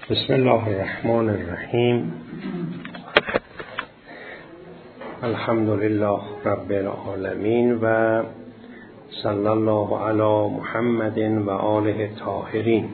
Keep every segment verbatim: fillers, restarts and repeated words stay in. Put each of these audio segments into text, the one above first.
بسم الله الرحمن الرحیم. الحمد لله رب العالمین و صلی الله علی محمد و آله الطاهرین.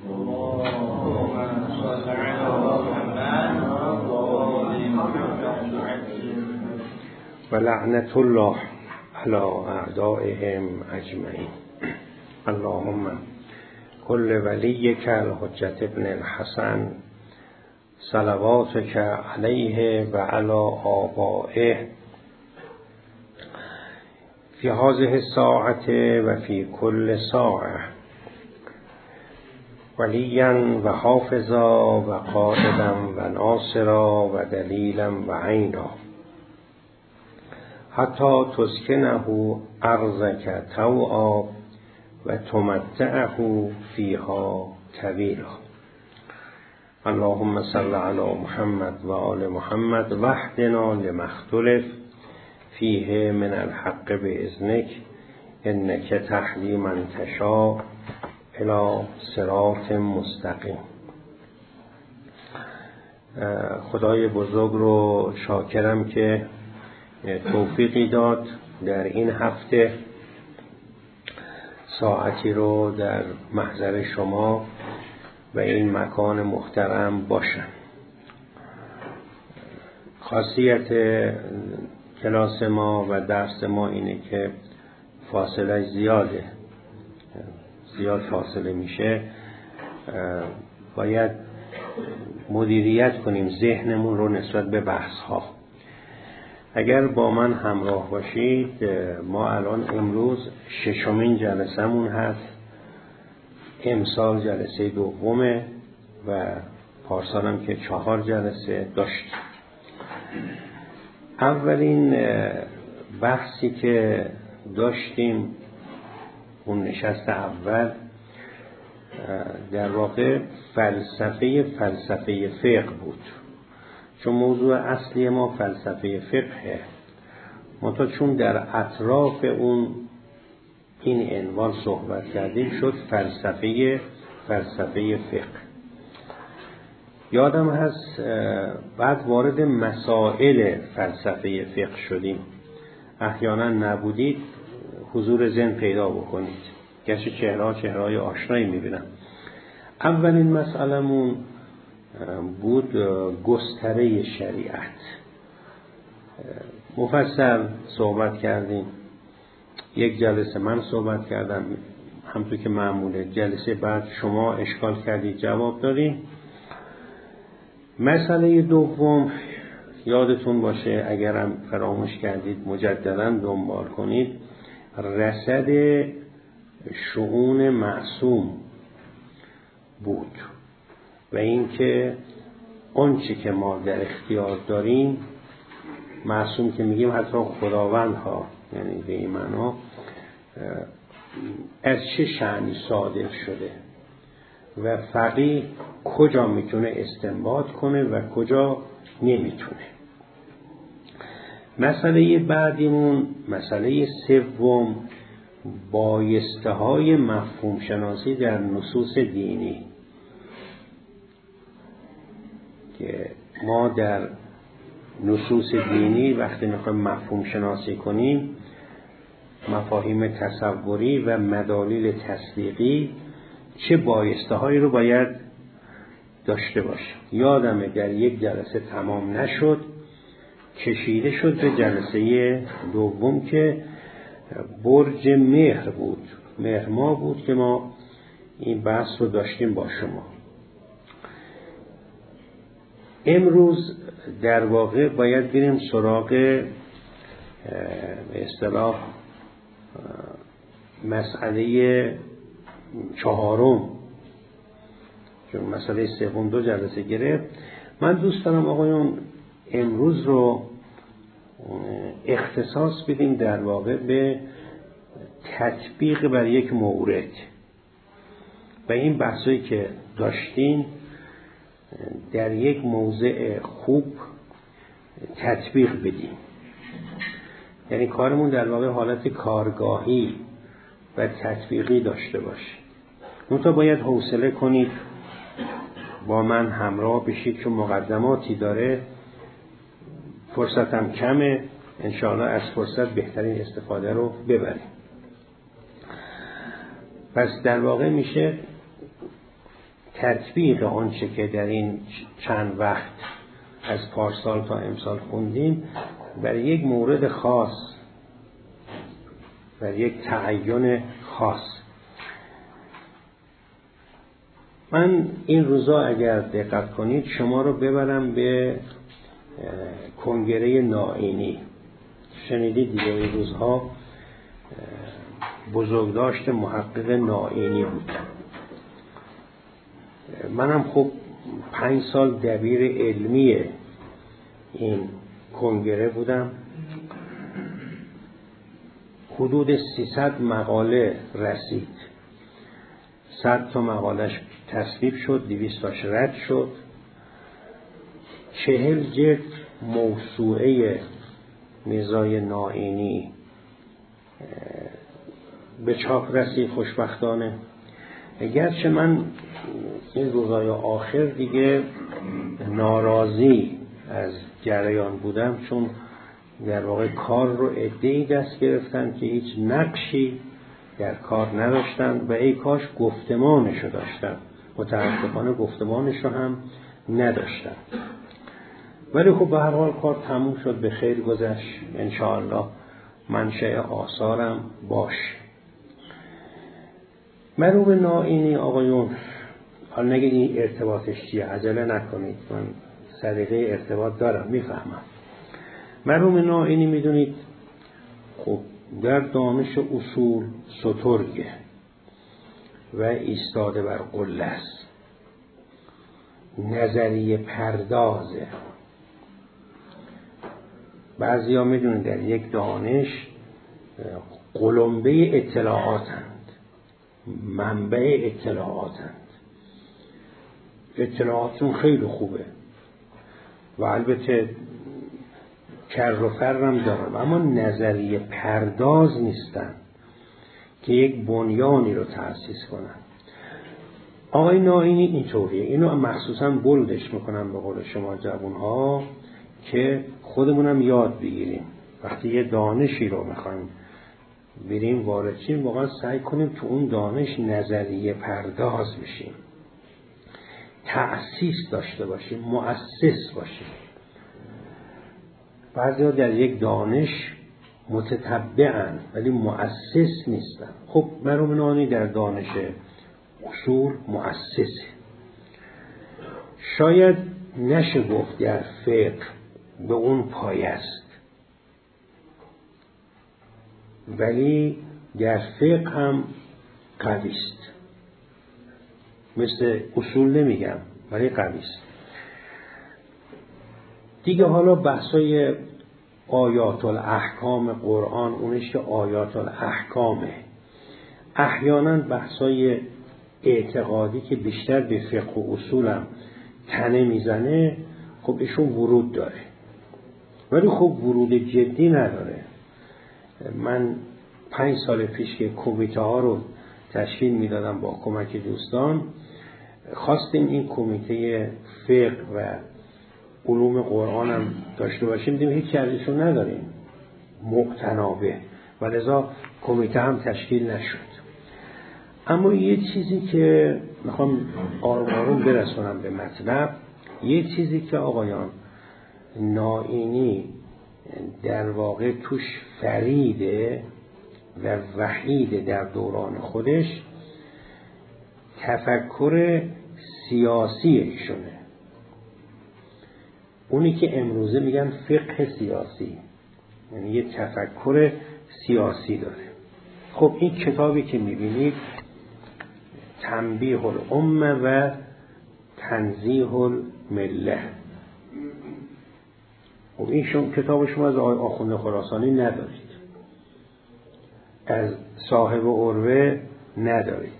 و لعنت الله علی اعدائهم اجمعین. اللهم کل ولیک الحجة ابن الحسن صلواتک علیه و علی آبائه فی هذه الساعة و فی کل ساعة ولیا و حافظا و قائدا و ناصرا و دلیلا و عینا حتی تسکنه ارضک طوعا و تمتعه فیها طویلا. اللهم صل علی محمد و آل محمد واهدنا لما اختلف فیه من الحق باذنک انک تهدی من تشاء الی صراط مستقیم. خدای بزرگ رو شاکرم که توفیقی داد در این هفته ساعتی رو در محضر شما و این مکان محترم باشم. خاصیت کلاس ما و درس ما اینه که فاصله زیاده، زیاد فاصله میشه، باید مدیریت کنیم ذهنمون رو نسبت به بحث ها. اگر با من همراه باشید، ما الان امروز ششمین جلسمون هست. امسال جلسه دومه و پارسال هم که چهار جلسه داشتیم. اولین بحثی که داشتیم اون نشست اول در واقع فلسفه فلسفه فقه بود، چون موضوع اصلی ما فلسفه فقهه. منتها چون در اطراف اون این عنوان صحبت کردیم شد فلسفه فلسفه فقه. یادم هست بعد وارد مسائل فلسفه فقه شدیم. احیانا نبودید حضور ذهن پیدا بکنید، گرچه چهره چهرهای آشنایی میبینم. اولین مسئلمون بود گستره شریعت. مفصل صحبت کردیم. یک جلسه من صحبت کردم، همونطور که معموله. جلسه بعد شما اشکال کردید جواب دادیم. مسئله دوم یادتون باشه، اگرم فراموش کردید مجددا دنبال کنید، رصد شؤون معصوم بود و اینکه اون چی که ما در اختیار داریم، معصوم که میگیم حتی خداوند ها، یعنی به این معنا از چه شأنی صادر شده و فقیه کجا میتونه استنباط کنه و کجا نمیتونه. مسئله بعدیمون، مسئله سوم، بایسته های مفهوم شناسی در نصوص دینی که ما در نصوص دینی وقتی میخوایم مفهوم شناسی کنیم، مفاهیم تصوری و مدالیل تصدیقی، چه بایسته هایی رو باید داشته باشیم. یادمه در یک جلسه تمام نشد، کشیده شد به جلسه دوم که برج مهر بود، مهر ما بود که ما این بحث رو داشتیم با شما. امروز در واقع باید بریم سراغ به اصطلاح مسئله چهارم، چون مسئله سوم دو جلسه گرفت. من دوست دارم آقایون امروز رو اختصاص بدیم در واقع به تطبیق بر یک مورد و این بحثایی که داشتیم در یک موضع خوب تطبیق بدیم. یعنی کارمون در واقع حالت کارگاهی و تطبیقی داشته باشه. منتها باید حوصله کنید، با من همراه بشید چون مقدماتی داره، فرصتم کمه، انشاءالله از فرصت بهترین استفاده رو ببریم. پس در واقع میشه تطبیق آنچه که در این چند وقت از پارسال تا امسال خوندیم برای یک مورد خاص، برای یک تعین خاص. من این روزا اگر دقت کنید شما رو ببرم به کنگره نائینی. شنیدید دیگه این روزها بزرگداشت محقق نائینی بود. منم خب پنج سال دبیر علمی این کنگره بودم. حدود سیصد مقاله رسید. صد تا مقالش تصویب شد، دویست تاش رد شد. چهل جلد موسوعه میرزای نائینی به چاپ رسید خوشبختانه. گرچه من این روزهای آخر دیگه ناراضی از جریان بودم، چون در واقع کار رو عده‌ای دست گرفتن که هیچ نقشی در کار نداشتن و ای کاش گفتمانش رو داشتن. متاسفانه گفتمانش رو هم نداشتن. ولی خب به هر حال کار تموم شد، به خیر گذشت. انشاءالله منشأ آثارم باش. مرحوم نائینی آقایون، حال نگید این ارتباطش چیه، عجله نکنید، من سلیقه ارتباط دارم، میفهمم. مرحوم نائینی میدونید خب در دانش اصول سترگه و ایستاده بر قله است، نظریه پردازه. بعضی ها میدونید در یک دانش قلمبه اطلاعاتند، منبع اطلاعاتند، اطلاعاتون خیلی خوبه و البته کر و فرم دارم، اما نظریه پرداز نیستن که یک بنیانی رو تأسیس کنن. آقای نائینی اینطوریه. اینو مخصوصا بلدش میکنم به قول شما جوانها که خودمونم یاد بگیریم. وقتی یه دانشی رو میخوایم بریم وارد شیم، واقعا سعی کنیم تو اون دانش نظریه پرداز بشیم، تأسیس داشته باشیم، مؤسس باشیم. بعضی‌ها در یک دانش متتبعن ولی مؤسس نیستن. خب مرحوم نائینی در دانش اصول مؤسسه. شاید نشه گفت در فقه به اون پایه است، ولی در فقه هم قوی است. مثل اصول نمیگم ولی قوی است. دیگه حالا بحثای آیات الاحکام قرآن، اونش که آیات الاحکامه، احیانا بحثای اعتقادی که بیشتر به فقه و اصولم تنه میزنه، خب ایشون ورود داره ولی خب ورود جدی نداره. من پنج سال پیش که کمیته ها رو تشکیل میدادم با کمک دوستان، خواستیم این کمیته فقه و علوم قرآن هم داشته باشیم، دیدیم هیچ ازشون نداریم مقتنابه و لذا کمیته هم تشکیل نشد. اما یه چیزی که میخوام آروم آروم برسونم به مطلب، یه چیزی که آقایان نائینی در واقع توش فریده و وحیده در دوران خودش، تفکر سیاسی ایشونه. اونی که امروزه میگن فقه سیاسی، یعنی یه تفکر سیاسی داره. خب این کتابی که میبینید تنبیه الامه و تنزیه المله، خب این شما کتاب شما از آقای آخوند خراسانی ندارید، از صاحب عروه ندارید،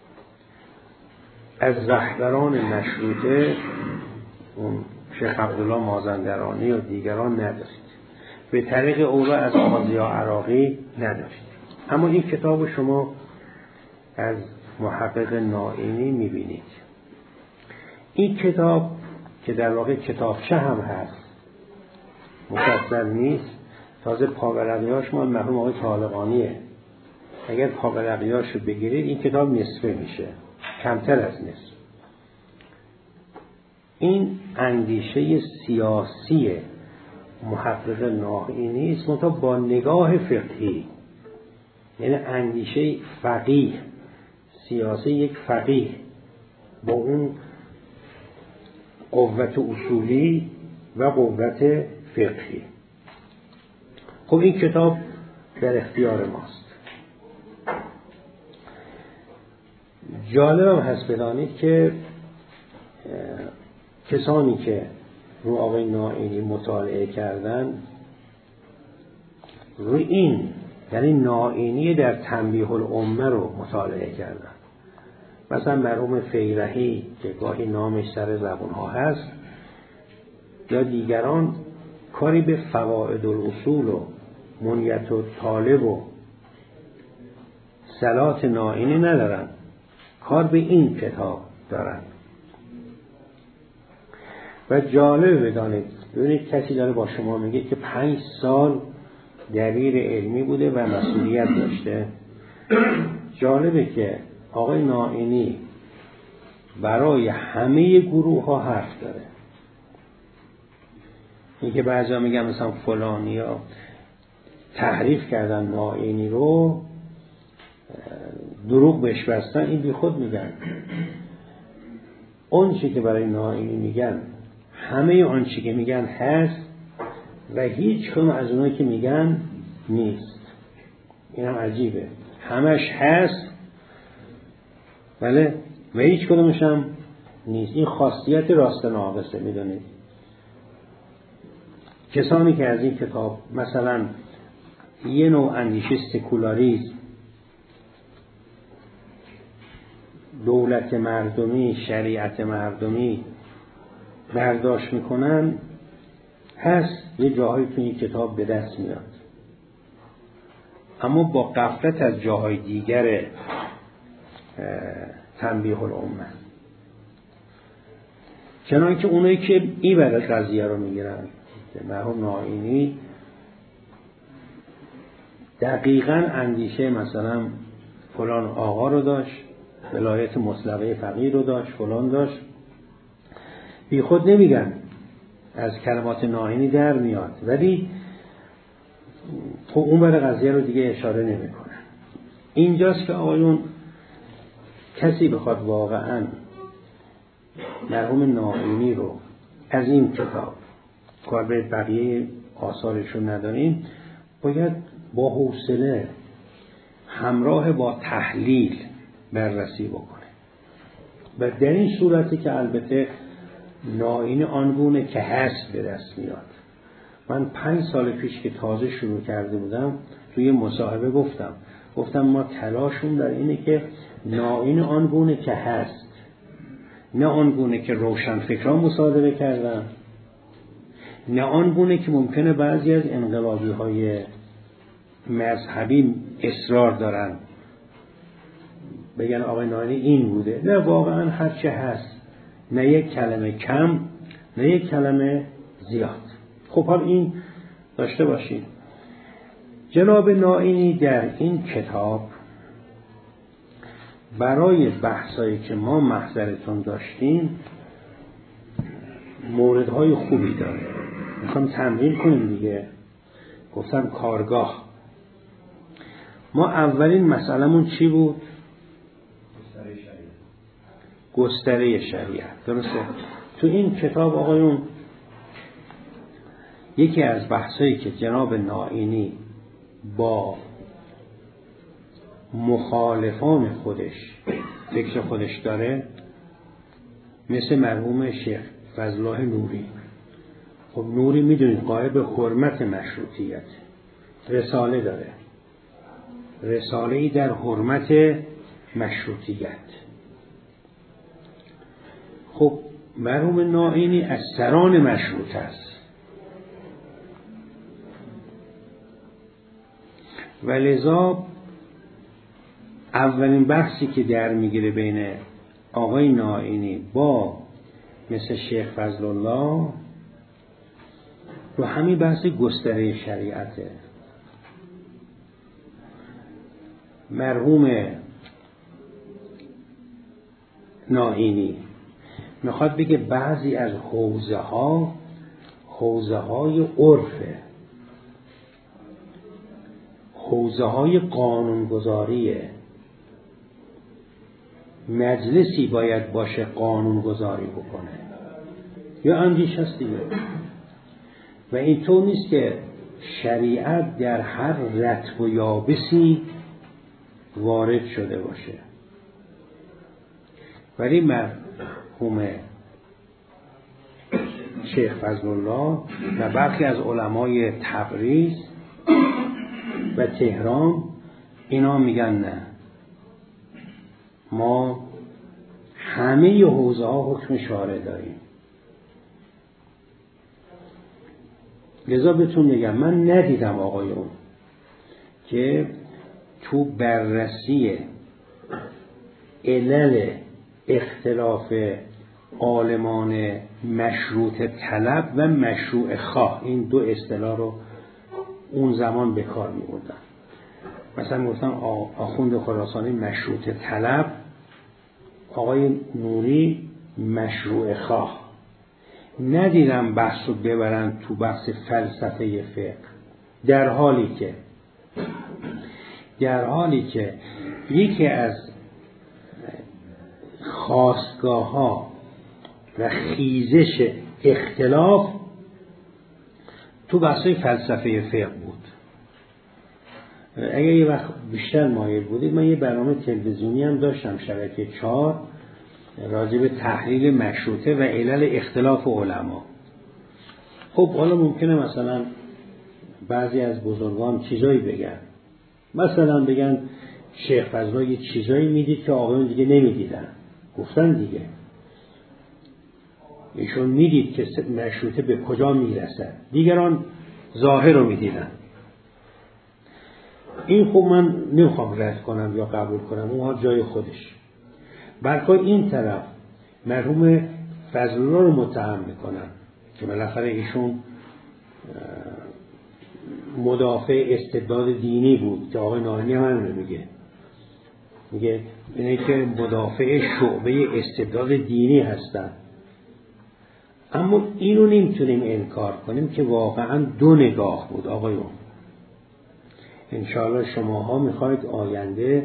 از رهبران مشروطه اون شیخ عبدالله مازندرانی و دیگران ندارید، به طریق اولا از آقازیا عراقی ندارید. اما این کتاب شما از محقق نائینی میبینید. این کتاب که در واقع کتابچه هم هست، مفصل نیست، تازه پاورقیاش مال مرحوم آقای طالقانیه. اگر پاورقیاش رو بگیرید این کتاب نصفه میشه، کمتر از نصف. این اندیشه سیاسی محقق ناینی است، منتها با نگاه فقهی، یعنی اندیشه فقیه، سیاسی یک فقیه با اون قوت اصولی و قوت فقهی. خب این کتاب در اختیار ماست. جالب هست بدانید که کسانی که رو آقای ناینی مطالعه کردن، رو این یعنی ناینی در تنبیه الامه رو مطالعه کردن. مثلا مرحوم فیرحی که گاهی نامش سر زبونها هست، یا دیگران کاری به فواید الاصول و منیت الطالب و صلات ناینی ندارن، کار به این کتاب دارن. و جالب بدانید، ببینید کسی داره با شما میگه که پنج سال دبیر علمی بوده و مسئولیت داشته. جالبه که آقای ناینی برای همه گروه ها حرف داره. این که بعضی ها میگن مثلا فلانی ها تحریف کردن ناینی رو، دروغ بهش بستن، این بی خود میگن. اون چی که برای ناینی میگن، همه آن چی که میگن هست و هیچ کدوم از اونایی که میگن نیست. این هم عجیبه، همش هست بله و هیچ کدومش هم نیست. این خاصیت راست ناقصه. میدونید کسانی که از این کتاب مثلا یه نوع اندیشه سکولاریسم، دولت مردمی، شریعت مردمی برداشت میکنن، هست یه جاهایی تو این کتاب به دست میاد، اما با غفلت از جاهای دیگر تنبیه الامه. چنانکه اونایی که این برای قضیه رو میگیرن، مرحوم ناینی دقیقاً اندیشه مثلا فلان آقا رو داشت، ولایت مطلقه فقیه رو داشت، فلان داشت، بی خود نمیگن، از کلمات ناینی در میاد، ولی خب اون برای قضیه رو دیگه اشاره نمیکنه. اینجاست که آقایون کسی بخواد واقعاً مرحوم ناینی رو از این کتاب، کار به بقیه آثارشون نداریم، باید با حوصله همراه با تحلیل بررسی بکنه. و در این صورتی که البته ناینی آنگونه که هست به دست میاد. من پنج سال پیش که تازه شروع کرده بودم توی مصاحبه گفتم گفتم ما تلاشون در اینه که ناینی آنگونه که هست، نه آنگونه که روشنفکران مصادره کردن، نه آنگونه که ممکنه بعضی از انقلابی های مذهبی اصرار دارن بگن آقای ناینی این بوده. نه، واقعا هرچه هست، نه یک کلمه کم نه یک کلمه زیاد. خب حال این داشته باشید. جناب ناینی در این کتاب برای بحثایی که ما محضرتون داشتیم موردهای خوبی داره. میخوام تمرین کنیم دیگه. گفتم کارگاه. ما اولین مسئله‌مون چی بود؟ گستره شریعت. گستره شریعت. درسته؟ تو این کتاب آقایون یکی از بحثایی که جناب ناینی با مخالفان خودش فکر خودش داره، مثل مرحوم شیخ فضل الله نوری. خب نوری میدونید قائل به حرمت مشروطیت، رساله داره، رساله‌ای در حرمت مشروطیت. خب مرحوم ناینی از سران مشروط است و لذا اولین بحثی که در میگیره بین آقای ناینی با مثل شیخ فضل الله رو همین بحث گستره شریعته. مرحوم ناینی میخواد بگه بعضی از حوزه ها حوزه های عرفه، حوزه های قانونگذاریه، مجلسی باید باشه قانونگذاری بکنه یا اندیش هست دیگه. و اینطور نیست که شریعت در هر رطب و یابسی وارد شده باشه. ولی مرحوم شیخ فضل الله و برخی از علمای تبریز و تهران اینا میگن نه، ما همه حوزه ها حکم شارع داریم. لذا بهتون میگم من ندیدم آقایون که تو بررسی علل اختلاف عالمان مشروط طلب و مشروع خواه، این دو اصطلاح رو اون زمان به کار می بردن. مثلا گفتن آخوند خراسانی مشروط طلب، آقای نوری مشروع خواه. ندیدم بحث رو ببرن تو بحث فلسفه فقه، در حالی که در حالی که یکی از خاستگاه ها و خیزش اختلاف تو بحث فلسفه فقه بود. اگر یه وقت بیشتر مایل بودید، من یه برنامه تلویزیونی هم داشتم شبکه چهار راجع به تحلیل مشروطه و علل اختلاف علما. خب حالا ممکنه مثلا بعضی از بزرگان چیزایی بگن، مثلا بگن شیخ فضل الله یه چیزایی میدید که آقایون دیگه نمیدیدن. گفتن دیگه ایشون میدید که مشروطه به کجا میرسد، دیگران ظاهر رو میدیدن. این خب من نمیخوام رد کنم یا قبول کنم، اونها جای خودش. برخواه این طرف مرحوم فضل الله رو متهم میکنن که بالاخره ایشون مدافع استبداد دینی بود، که آقای ناینی هم همین رو میگه، میگه اینه که مدافع شعبه استبداد دینی هستن. اما اینو نمیتونیم انکار کنیم که واقعا دو نگاه بود آقایون. انشاءالله شماها میخواید آینده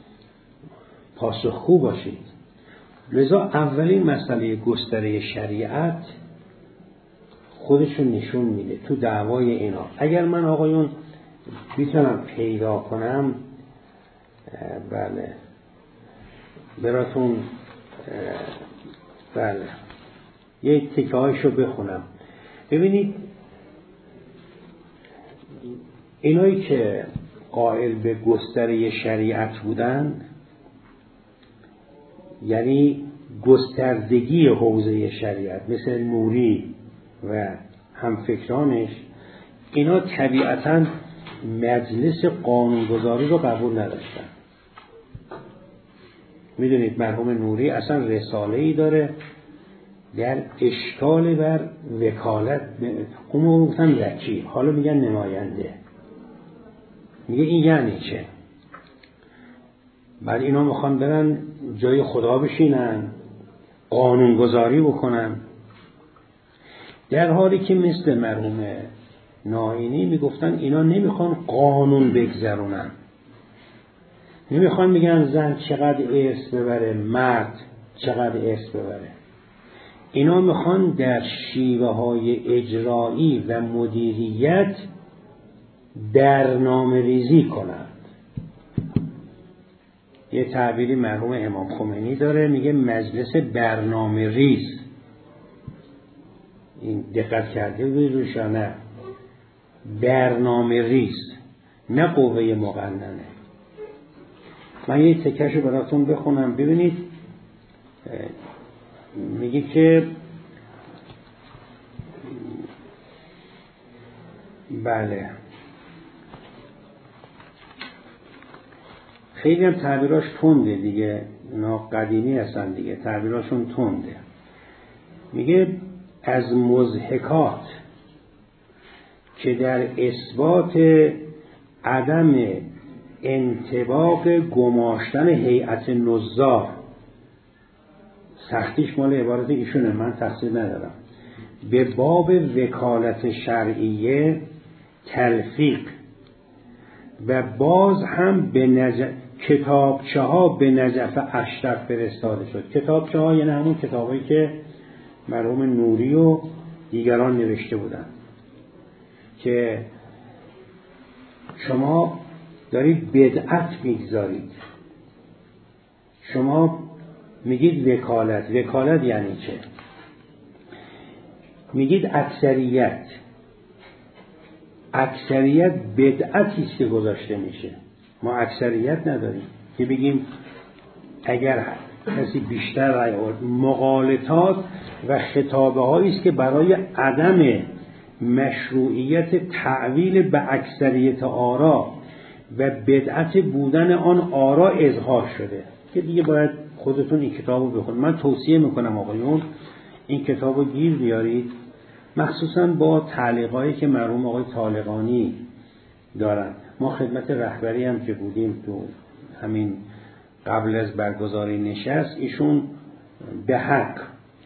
پاسخگو باشید. لذا اولین مسئله گستره شریعت خودشون نشون میده تو دعوای اینا. اگر من آقایون میتونم پیدا کنم، بله براتون بله یک تکه هایشو بخونم. ببینید اینایی که قائل به گستره شریعت بودن، یعنی گستردگی حوزه شریعت، مثل نوری و همفکرانش، اینا طبیعتاً مجلس قانونگذاری رو قبول نداشتن. میدونید مرحوم نوری اصلا رساله‌ای داره در اشکال بر وکالت، اونو گفتن وکیل، حالا میگن نماینده. میگه این یعنی چه؟ بعد اینا میخوان برن جای خدا بشینن، قانونگذاری بکنن، در حالی که مثل مرحوم ناینی میگفتن اینا نمیخوان قانون بگذرونن، نمیخوان بگن زن چقدر ارث ببره، مرد چقدر ارث ببره. اینا میخوان در شیوه های اجرایی و مدیریت برنامه ریزی کنند. یه تعبیری مرحوم امام خمینی داره، میگه مجلس برنامه ریز. این دقت کرده بودید روش یا نه؟ برنامه ریز، نه قوه مقننه. من یه تکهشو براتون بخونم ببینید. میگه که بله خیلی هم تعبیراش تنده دیگه، اینا قدیمی هستن دیگه، تعبیراشون تنده. میگه از مضحکات که در اثبات عدم انطباق گماشتن هیئت نظار، سختیش مال عبارت ایشونه، من تفسیر ندارم، به باب وکالت شرعیه تلفیق و باز هم به نجف کتابچه ها به نجف اشرف فرستاده شد. کتابچه ها یعنی همون کتابایی که مرحوم نوری و دیگران نوشته بودن که شما دارید بدعت میگذارید، شما میگید وکالت. وکالت یعنی چه؟ میگید اکثریت اکثریت بدعتی است که گذاشته میشه. ما اکثریت نداریم که بگیم اگر کسی بیشتر رأی آورد. مغالطات و خطابه هایی است که برای عدم مشروعیت تعویل به اکثریت آرا و بدعت بودن آن آرا اظهار شده که دیگه باید خودتون این کتابو بخونید. من توصیه میکنم آقایون این کتابو گیر بیارید، مخصوصا با تعلیقایی که مرحوم آقای طالقانی دارن. ما خدمت رهبری هم که بودیم تو همین قبل از برگزاری نشست، ایشون به حق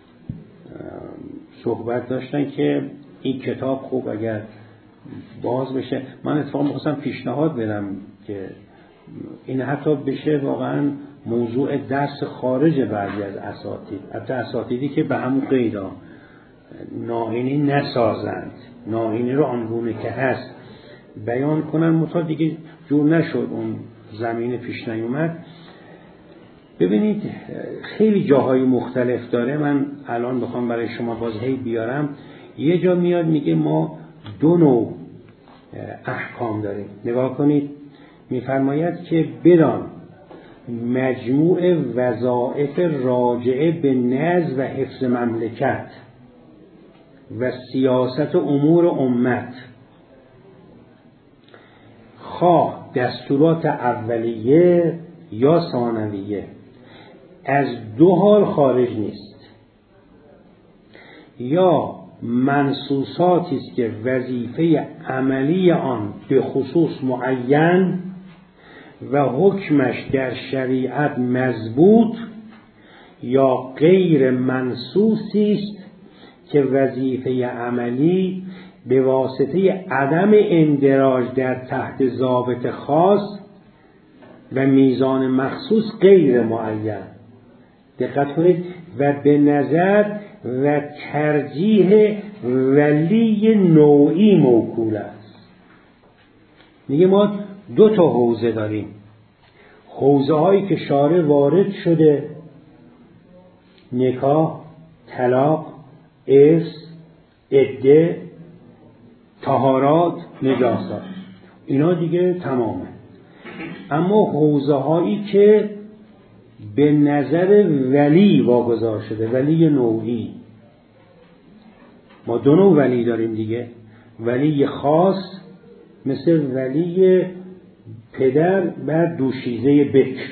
صحبت داشتن که این کتاب خوب اگر باز بشه. من اتفاقا می‌خواستم پیشنهاد بدم که این حتی بشه واقعا موضوع درس خارج بعضی از اساتید، حتی اساتیدی که به همون قیدا ناینی نسازند، ناینی رو آنگونه که هست بیان کنن، متا دیگه جور نشد، اون زمین پیش نیومد. ببینید خیلی جاهای مختلف داره، من الان بخوام برای شما باز هی بیارم. یه جا میاد میگه ما دو نوع احکام داریم. نگاه کنید، میفرماید که بدان مجموع وظایف راجعه به نظم و حفظ مملکت و سیاست امور امت، خواه دستورات اولیه یا ثانویه، از دو حال خارج نیست. یا منصوصاتی است که وظیفه عملی آن به خصوص معین و حکمش در شریعت مضبوط، یا غیر منصوصی است که وظیفه عملی به واسطه عدم اندراج در تحت ضابط خاص و میزان مخصوص غیر معین. دقت کنید، و به نظر و ترجیح ولی نوعی موکول است. میگه ما دو تا حوزه داریم، حوزه هایی که شارع وارد شده، نکاح، طلاق، ارث، عده، طهارات، نجاست، اینا دیگه تمامه. اما حوزه هایی که به نظر ولی واگذار شده، ولی نوعی، ما دو نوع ولی داریم دیگه، ولی خاص مثل ولی پدر بر دوشیزه بکر،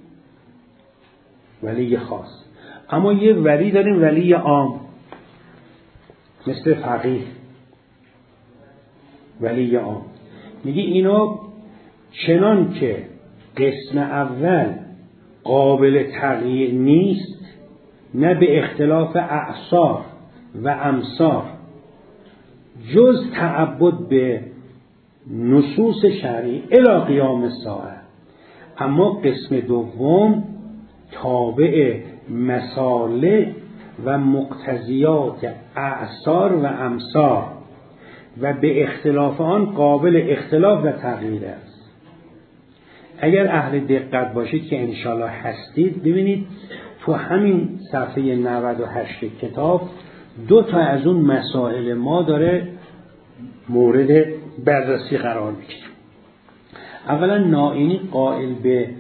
ولی خاص. اما یه ولی داریم ولی عام مثل فقیه، ولی عام. میگه اینا چنان که قسم اول قابل تغییر نیست، نه به اختلاف اعصار و امصار جز تعبد به نصوص شرعی الی قیام الساعه، اما قسم دوم تابع مصالح و مقتضیات اعصار و امصار و به اختلاف آن قابل اختلاف و تغییر است. اگر اهل دقت باشید که انشالله هستید، ببینید تو همین صفحه نود و هشت کتاب دو تا از اون مسائل ما داره مورد بررسی قرار میگیره. اولا ناینی قائل به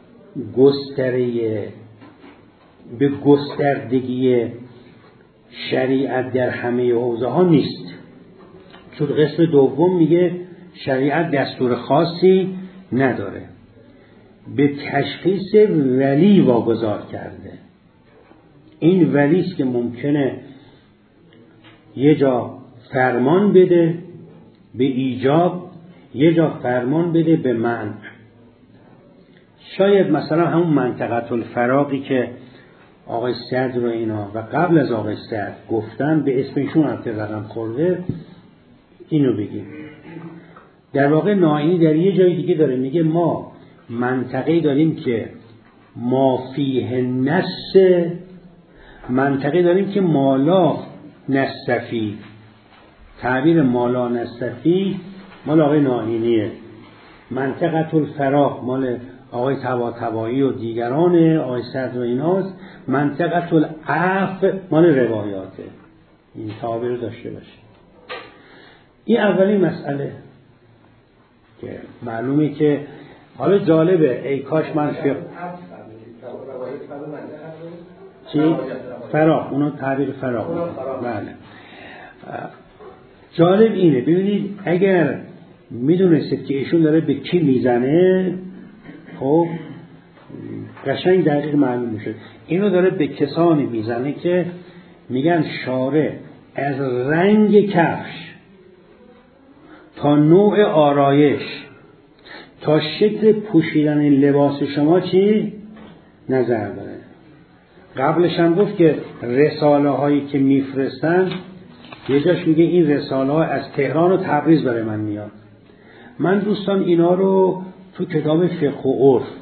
گستره به گستردگی شریعت در همه حوزه ها نیست، چون قسم دوم میگه شریعت دستور خاصی نداره، به تشخیص ولی واگذار کرده. این ولی است که ممکنه یه جا فرمان بده به ایجاب، یه جا فرمان بده به منع. شاید مثلا همون منطقه الفراقی که آقای صدر و اینا و قبل از آقای صدر گفتن، به اسمشون هم که رقم خورده، اینو بگیم. در واقع نائینی در یه جای دیگه داره میگه ما منطقه‌ای داریم که ما فیه نس، منطقه‌ای داریم که مالا نصفی. تعبیر مالا نصفی مال آقای نائینیه، منطقه الفراق مال آقای طباطبایی و دیگران، آقای صدر و ایناست، منطقه العفو مال روایاته. این تعبیر داشته باشه. این اولی مسئله که معلومه که حالا جالبه، ای کاش من فقه چی؟ فراق، اونو تعبیر فراق. بله. جالب اینه، ببینید اگر میدونستید که ایشون داره به کی میزنه، خب قشنگ دقیق معلوم میشه. اینو داره به کسانی میزنه که میگن شارع از رنگ کفش تا نوع آرایش تا شکل پوشیدن لباس شما چی نظر داره. قبلش هم گفت که رساله هایی که میفرستن، یه جاش میگه این رساله ها از تهران و تبریز برای من میاد. من دوستان اینا رو تو کتاب فقه و عرف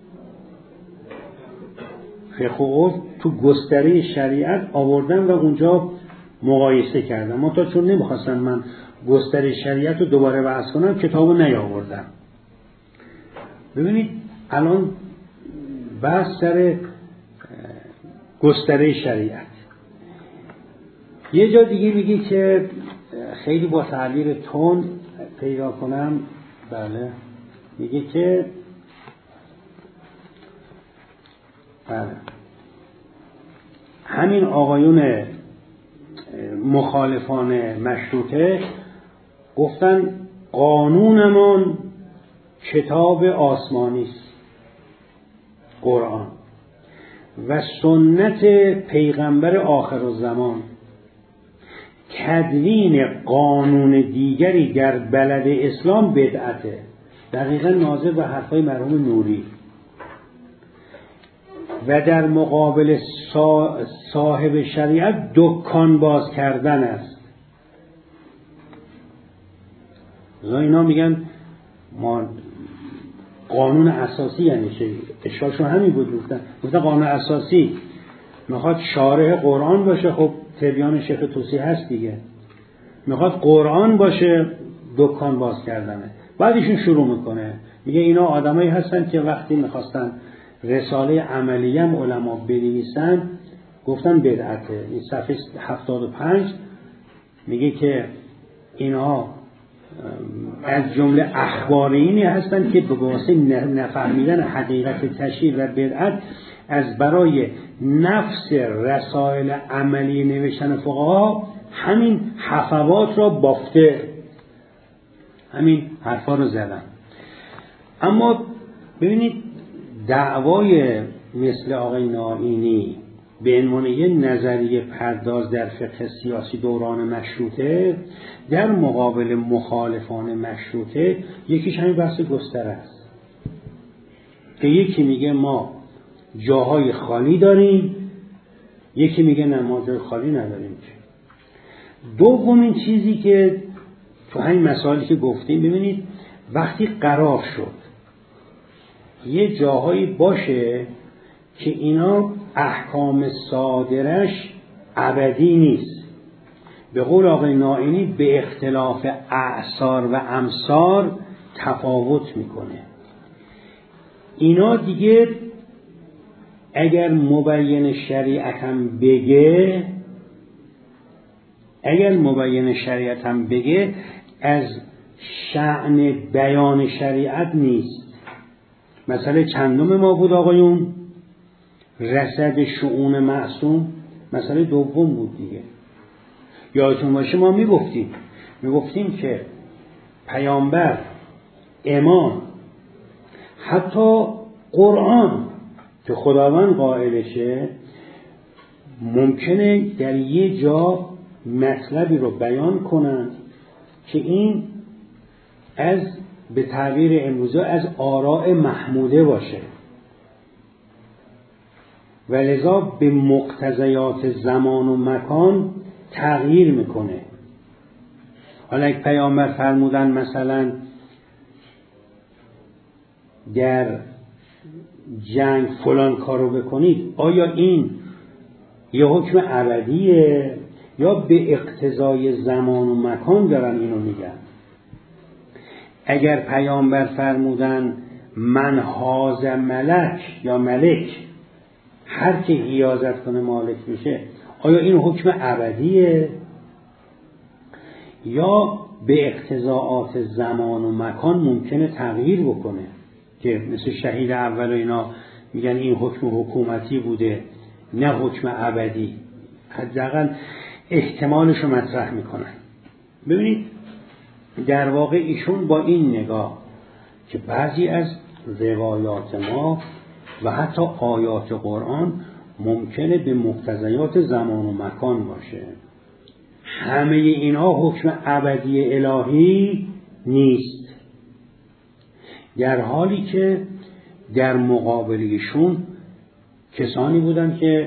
فقه و عرف تو گستره شریعت آوردن و اونجا مقایسه کردم. من تا چون نمیخواستم من گستره شریعت رو دوباره بحث کنم، کتاب رو نیاوردم. ببینید الان بحث سر گستره شریعت. یه جا دیگه میگی که خیلی با تعبیر تند پیدا کنم، بله، میگه که بله همین آقایون مخالفان مشروطه گفتن قانونمون کتاب آسمانی است، قرآن، و سنت پیغمبر آخر الزمان. تدوین قانون دیگری در بلد اسلام بدعته. دقیقا ناظر به حرفای مرحوم نوری. و در مقابل صاحب شریعت دکان باز کردن است. اینا میگن ما قانون اساسی یعنی چه؟ اشکالشون همین بود. گفتن گفتن قانون اساسی میخواد شارح قرآن باشه، خب تبیان شیخ توسی هست دیگه. میخواد قرآن باشه، دکان باز کردنه. بعدشون شروع میکنه میگه اینا آدمایی هستن که وقتی میخواستن رساله عملیه هم علما بنویسن گفتن بدعته. این صفحه هفتاد و پنج میگه که اینها از جمله اخبارینی هستن که به واسطه نفهمیدن حقیقت تشریع و بدعت از برای نفس رسائل عملی نوشتن فقها همین حفوات را بافته، همین حرفا رو زدن. اما ببینید دعوای مثل آقای نائینی به عنوان یه نظریه پرداز در فقه سیاسی دوران مشروطه در مقابل مخالفان مشروطه، یکیش همین بحث گستره است که یکی میگه ما جاهای خالی داریم، یکی میگه نه ما جای خالی نداریم. دومین چیزی که تو همین مسائلی که گفتیم، ببینید وقتی قرار شد یه جاهایی باشه که اینا احکام صادرش ابدی نیست، به قول آقای نائینی به اختلاف اعصار و امصار تفاوت میکنه. اینا دیگه اگر مبین شریعت هم بگه اگر مبین شریعت هم بگه از شأن بیان شریعت نیست. مسئله چندم ما بود آقایون؟ رصد شؤون معصوم. مسئله دوم بود دیگه. یادتون باشه ما میگفتیم میگفتیم که پیامبر، امام، حتی قرآن که خداوند قائلشه، ممکنه در یه جا مطلبی رو بیان کنند که این از به تعبیر امروزه از آراء محموده باشه و لذا به مقتضیات زمان و مکان تغییر میکنه. حالا یک پیامبر فرمودن مثلا در جنگ فلان کارو بکنید، آیا این یه حکم ابدیه یا به اقتضای زمان و مکان دارن اینو میگن؟ اگر پیامبر فرمودن من هاز ملک یا ملک، هر که حیازت کنه مالک میشه، آیا این حکم ابدیه یا به اقتضاعات زمان و مکان ممکنه تغییر بکنه؟ که مثل شهید اول و اینا میگن این حکم حکومتی بوده نه حکم ابدی، حداقل احتمالش رو مطرح میکنن. ببینید در واقع ایشون با این نگاه که بعضی از روایات ما و حتی آیات قرآن ممکنه به مقتضیات زمان و مکان باشه، همه اینها حکم ابدی الهی نیست، در حالی که در مقابلشون کسانی بودن که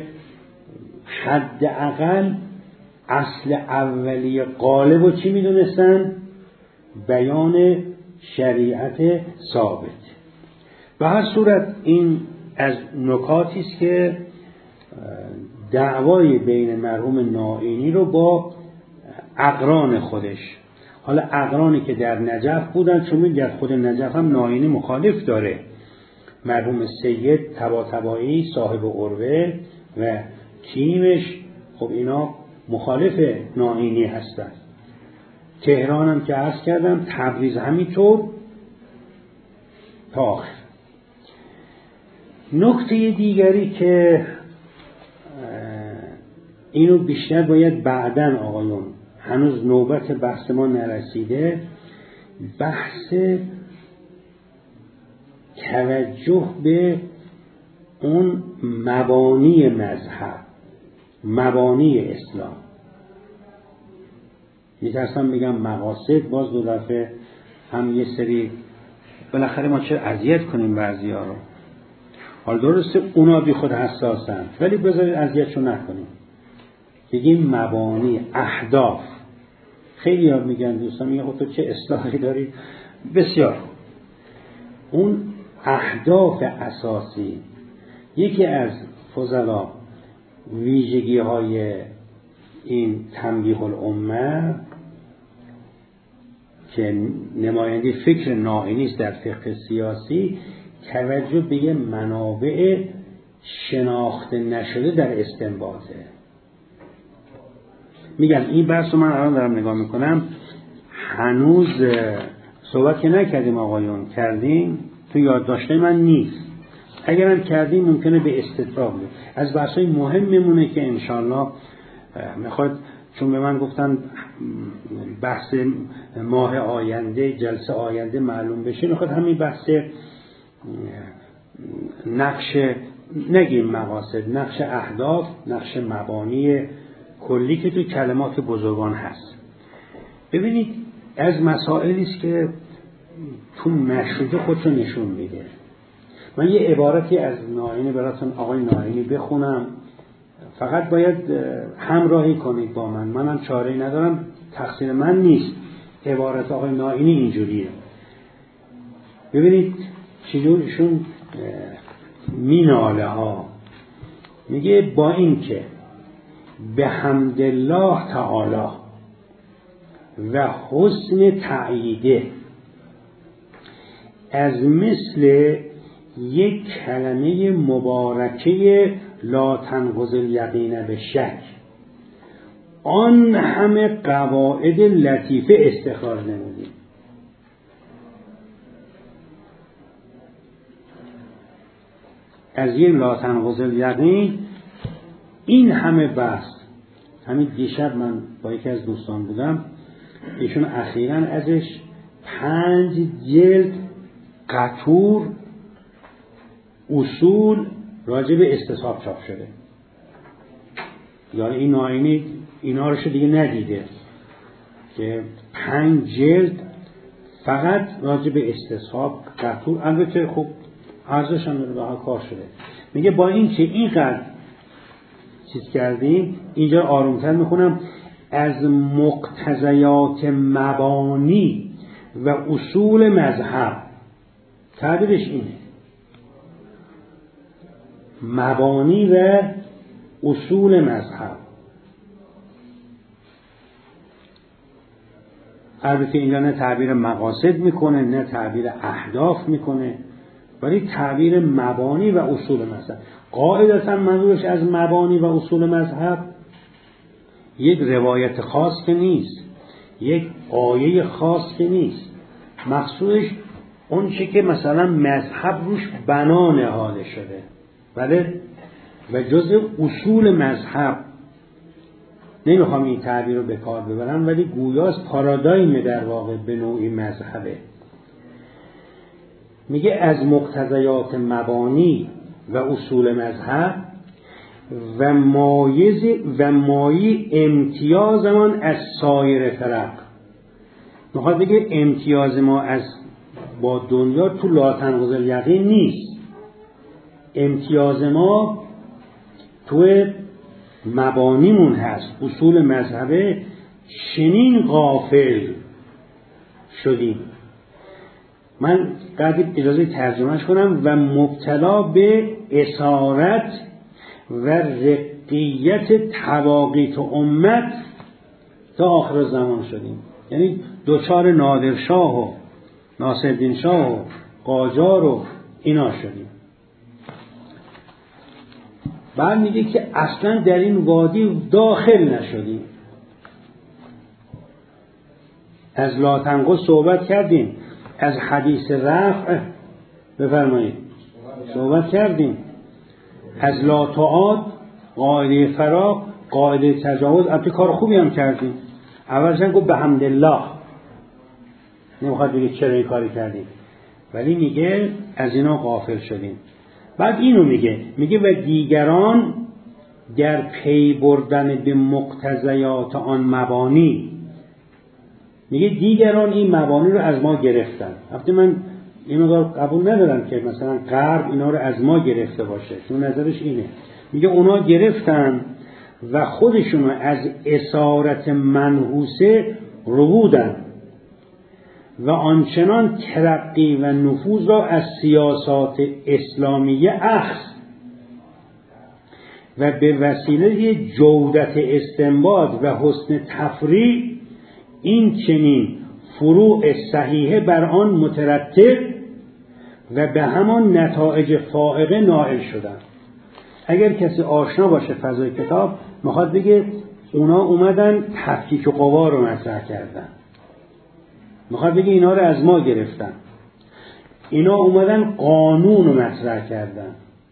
حداقل اصل اولیه غالب و چی میدونستن؟ بیان شریعت ثابت. به هر صورت این از نکاتی است که دعوای بین مرحوم نائینی رو با اقران خودش، حالا اقرانی که در نجف بودن، چون در خود نجف هم نائینی مخالف داره، مرحوم سید طباطبایی صاحب عروه و تیمش، خب اینا مخالف نائینی هستند. تهران هم که عرض کردم، تبریز همینطور تا آخر. نکته دیگری که اینو بیشتر باید بعداً آقایون، هنوز نوبت بحث ما نرسیده، بحث توجه به اون مبانی مذهب، مبانی اسلام. میترسم بگم مقاصد، باز دو دفعه هم یه سری بالاخره ما چه اذیت کنیم بعضی ها رو. حال درسته اونا بی خود حساسن، ولی بذارید اذیتشو نکنیم. بگیم مبانی، اهداف. خیلی ها میگن دوستان، میگن خب تو چه اصلاحی داری؟ بسیار. اون اهداف اساسی، یکی از فضلا ویژگی های این تنبیه الامه که نماینده فکر نائینی است در فقه سیاسی، توجه به یه منابع شناخته نشده در استنباطه. میگم این بحث رو من الان دارم نگاه میکنم، هنوز صحبت که نکردیم آقایون، کردیم تو یادداشته من نیست، اگرم کردیم ممکنه به استطراق بود. از بحثای مهم میمونه که انشالله میخواد، چون به من گفتن بحث ماه آینده، جلسه آینده معلوم بشه، میخواد همین بحث نقش، نگیم مقاصد، نقش اهداف، نقش مبانی کلی که تو کلمات بزرگان هست. ببینید از مسائلی است که تو مشروطه خودشو نشون میده. من یه عبارتی از نائینی براتون آقای نائینی بخونم، فقط باید همراهی کنید با من، منم چاره‌ای ندارم، تقصیر من نیست. عبارت آقای نائینی اینجوریه. ببینید چجورشون میناله ها، میگه با این که به حمد الله تعالی و حسن تعییده از مثل یک کلمه مبارکه لا تنقض الیقین به شک آن همه قواعد لطیفه استخراج نمودیم. از این لا تنقض الیقین این همه بحث. همین دیشب من با یکی از دوستان بودم، ایشون اخیراً ازش پنج جلد قطور اصول راجع به استصحاب چاپ شده. یعنی این نائینی اینا رو دیگه ندیده که پنج جلد فقط راجع به استصحاب قطور، البته خب ارزش هم داره به هر کار شده. میگه با این که اینقدر چیز کردیم، اینجا آرومتر میخونم، از مقتضیات مبانی و اصول مذهب، تعبیرش اینه، مبانی و اصول مذهب. البته اینجا نه تعبیر مقاصد میکنه نه تعبیر اهداف میکنه، ولی تعبیر مبانی و اصول مذهب. قاعدتا منظورش از مبانی و اصول مذهب یک روایت خاص که نیست، یک آیه خاص که نیست، مقصودش اون چه که مثلا مذهب روش بنا نهاده شده، بله، و جزء اصول مذهب. نمیخوام این تعبیر رو به کار ببرم، ولی گویاست پارادایم در واقع به نوعی مذهبه. میگه از مقتضیات مبانی و اصول مذهب و مایز و مایی امتیازمان از سایر فرق. میخواد بگه امتیاز ما از با دنیا تو لا تنقض الیقین نیست، امتیاز ما تو مبانیمون هست، اصول مذهبه. چنین غافل شدیم، من قدر اجازه ترجمهش کنم، و مبتلا به اسارت و رقیت تواقیت امت تا آخر زمان شدیم. یعنی دوچار نادرشاه و ناصرالدین شاه و قاجار و اینا شدیم. بعد میگه که اصلا در این وادی داخل نشدیم. از لا تنقض صحبت کردیم، از حدیث رفع بفرمایید صحبت کردیم، از لا تعاد، قاعده فراق، قاعده تجاوز. البته کار خوبی هم کردیم. اولش گفت بحمدالله، نمیخواد بگه چرا این کاری کردیم، ولی میگه از اینا غافل شدیم. بعد اینو میگه میگه و دیگران در پی بردن به مقتضیات آن مبانی، میگه دیگران این مبانی رو از ما گرفتن. البته من این مقدار قبول ندارم که مثلا غرب اینا رو از ما گرفته باشه، چون نظرش اینه. میگه اونا گرفتن و خودشونو از اسارت منحوسه ربودن و آنچنان ترقی و نفوذ را از سیاسات اسلامیه اخذ و به وسیله جودت استنباط و حسن تفریع این چنین فروع صحیحه بر آن مترتب و به همان نتایج فائقه نائل شدن. اگر کسی آشنا باشه فضای کتاب، میخواد بگه اونا اومدن تفکیک قوا رو مطرح کردن، میخواد بگه اینا رو از ما گرفتن، اینا اومدن قانون رو مطرح کردن،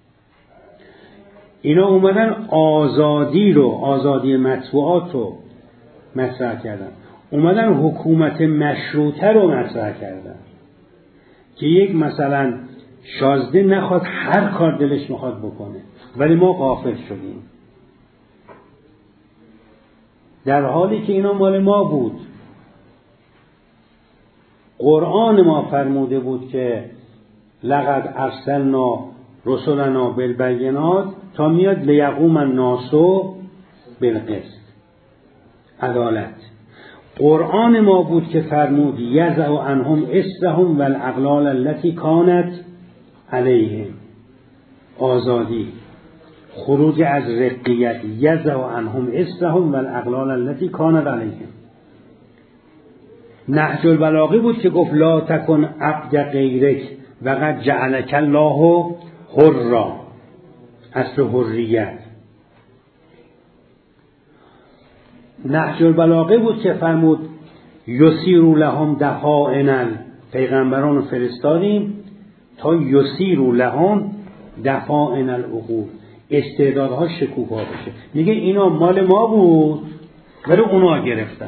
اینا اومدن آزادی رو، آزادی مطبوعات رو مطرح کردن، اومدن حکومت مشروطه رو مطرح کردن که یک مثلا شازده نخواد هر کار دلش میخواد بکنه، ولی ما غافل شدیم، در حالی که اینا مال ما بود. قرآن ما فرموده بود که لقد ارسلنا رسلنا بالبینات تا میاد لیقوم الناس بالقسط، عدالت. قرآن ما بود که فرمود یضع عنهم اصرهم والاغلال التي کانت علیهم، آزادی، خروج از رقیت. یضع عنهم اصرهم والاغلال التي کانت علیهم. نهج البلاغه بود که گفت لا تکن عبد غیرک وقد جعلک الله حرا، اصل حریت. نهج البلاغه بود که فرمود یسیروا لهم دفائن، پیغمبران رو فرستادیم تا یسیروا لهم دفائن العقول، استعدادها شکوفا بشه. میگه اینا مال ما بود ولی اونا گرفتن.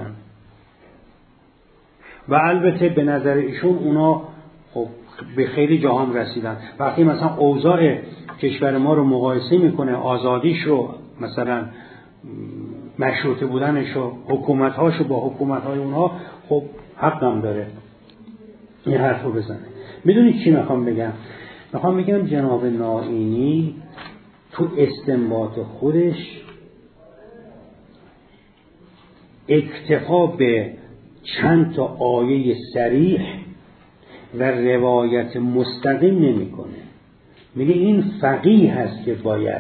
و البته به نظر ایشون اونا خب به خیلی جهان رسیدن. وقتی مثلا اوضاع کشور ما رو مقایسه میکنه، آزادیش رو مثلا مشروطه بودنشو، حکومت‌هاشو با حکومت‌های اونها، خب حقم داره این حرفو بزنه. میدونید چی میخوام بگم؟ میخوام بگم جناب نائینی تو استنباط خودش اکتفا به چند تا آیه صریح و روایت مستقیم نمیکنه. میگه این فقیه هست که باید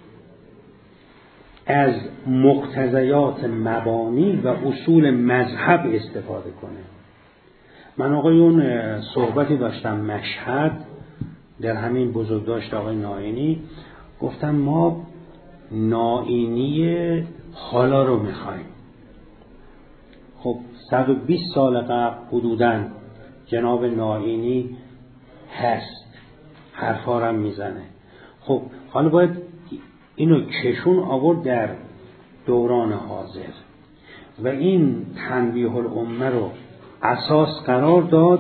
از مقتضیات مبانی و اصول مذهب استفاده کنه. من آقایون صحبتی داشتم مشهد در همین بزرگداشت آقای نائینی، گفتم ما نائینی حالا رو میخوایم. خب صد و بیست سال قبل حدوداً جناب نائینی هست، حرفا رو میزنه. خب حالا باید اینو کشون آورد در دوران حاضر و این تنبیه الامه رو اساس قرار داد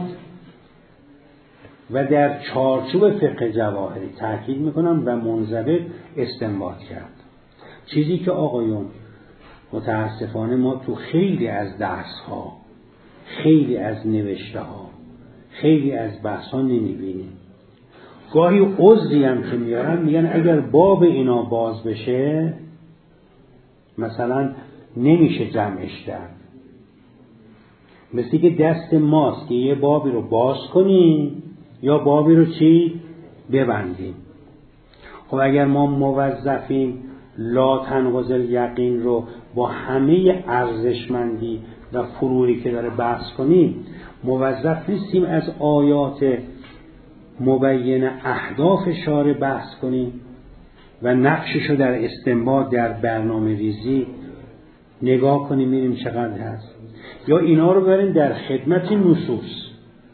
و در چارچوب فقه جواهری تاکید میکنم و منضبط استنباط کرد. چیزی که آقایون متاسفانه ما تو خیلی از درس ها، خیلی از نوشته ها، خیلی از بحث ها نمیبینیم. گاهی عذری هم که میارن میگن اگر باب اینا باز بشه مثلا نمیشه جمعش کرد. مثل که دست ماست که یه بابی رو باز کنیم یا بابی رو چی ببندیم. خب اگر ما موظفیم لا تنقض الیقین رو با همه ارزشمندی و فروعی که داره بحث کنیم، موظف نیستیم از آیات مبین اهداف شارع بحث کنیم و نقشش رو در استنباط در برنامه ریزی نگاه کنیم میریم چقدر هست، یا اینا رو ببریم در خدمت نصوص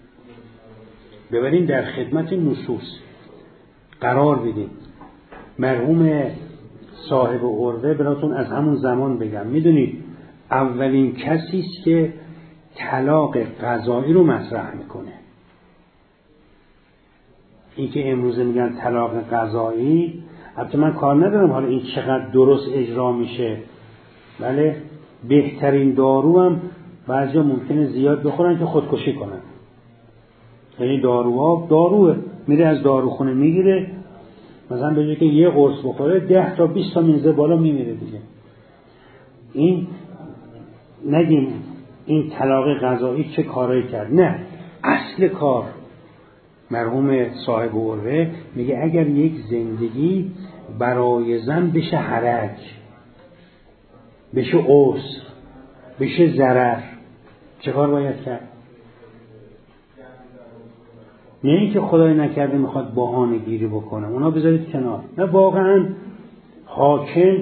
ببریم در خدمت نصوص قرار بدیم. مرحوم صاحب عرضه براتون از همون زمان بگم، میدونید اولین کسی است که طلاق قضایی رو مطرح میکنه. این که امروزه میگن طلاق قضایی، البته من کار ندارم حالا این چقدر درست اجرا میشه، بله بهترین دارو هم بعضیا ممکنه زیاد بخورن که خودکشی کنن. یعنی داروها داروه، میره از داروخونه میگیره، مثلا به جای که یه قرص بخوره ده تا بیست تا میزه بالا میمیره دیگه. این نگیم این طلاق قضایی چه کارایی کرد، نه، اصل کار مرحوم صاحب عروه میگه اگر یک زندگی برای زن بشه حرج، بشه عسر، بشه ضرر، چه کار باید کرد؟ نه اینکه خدای نکرده میخواد بهانه گیری بکنه، اونا بذارید کنار، نه واقعا حاکم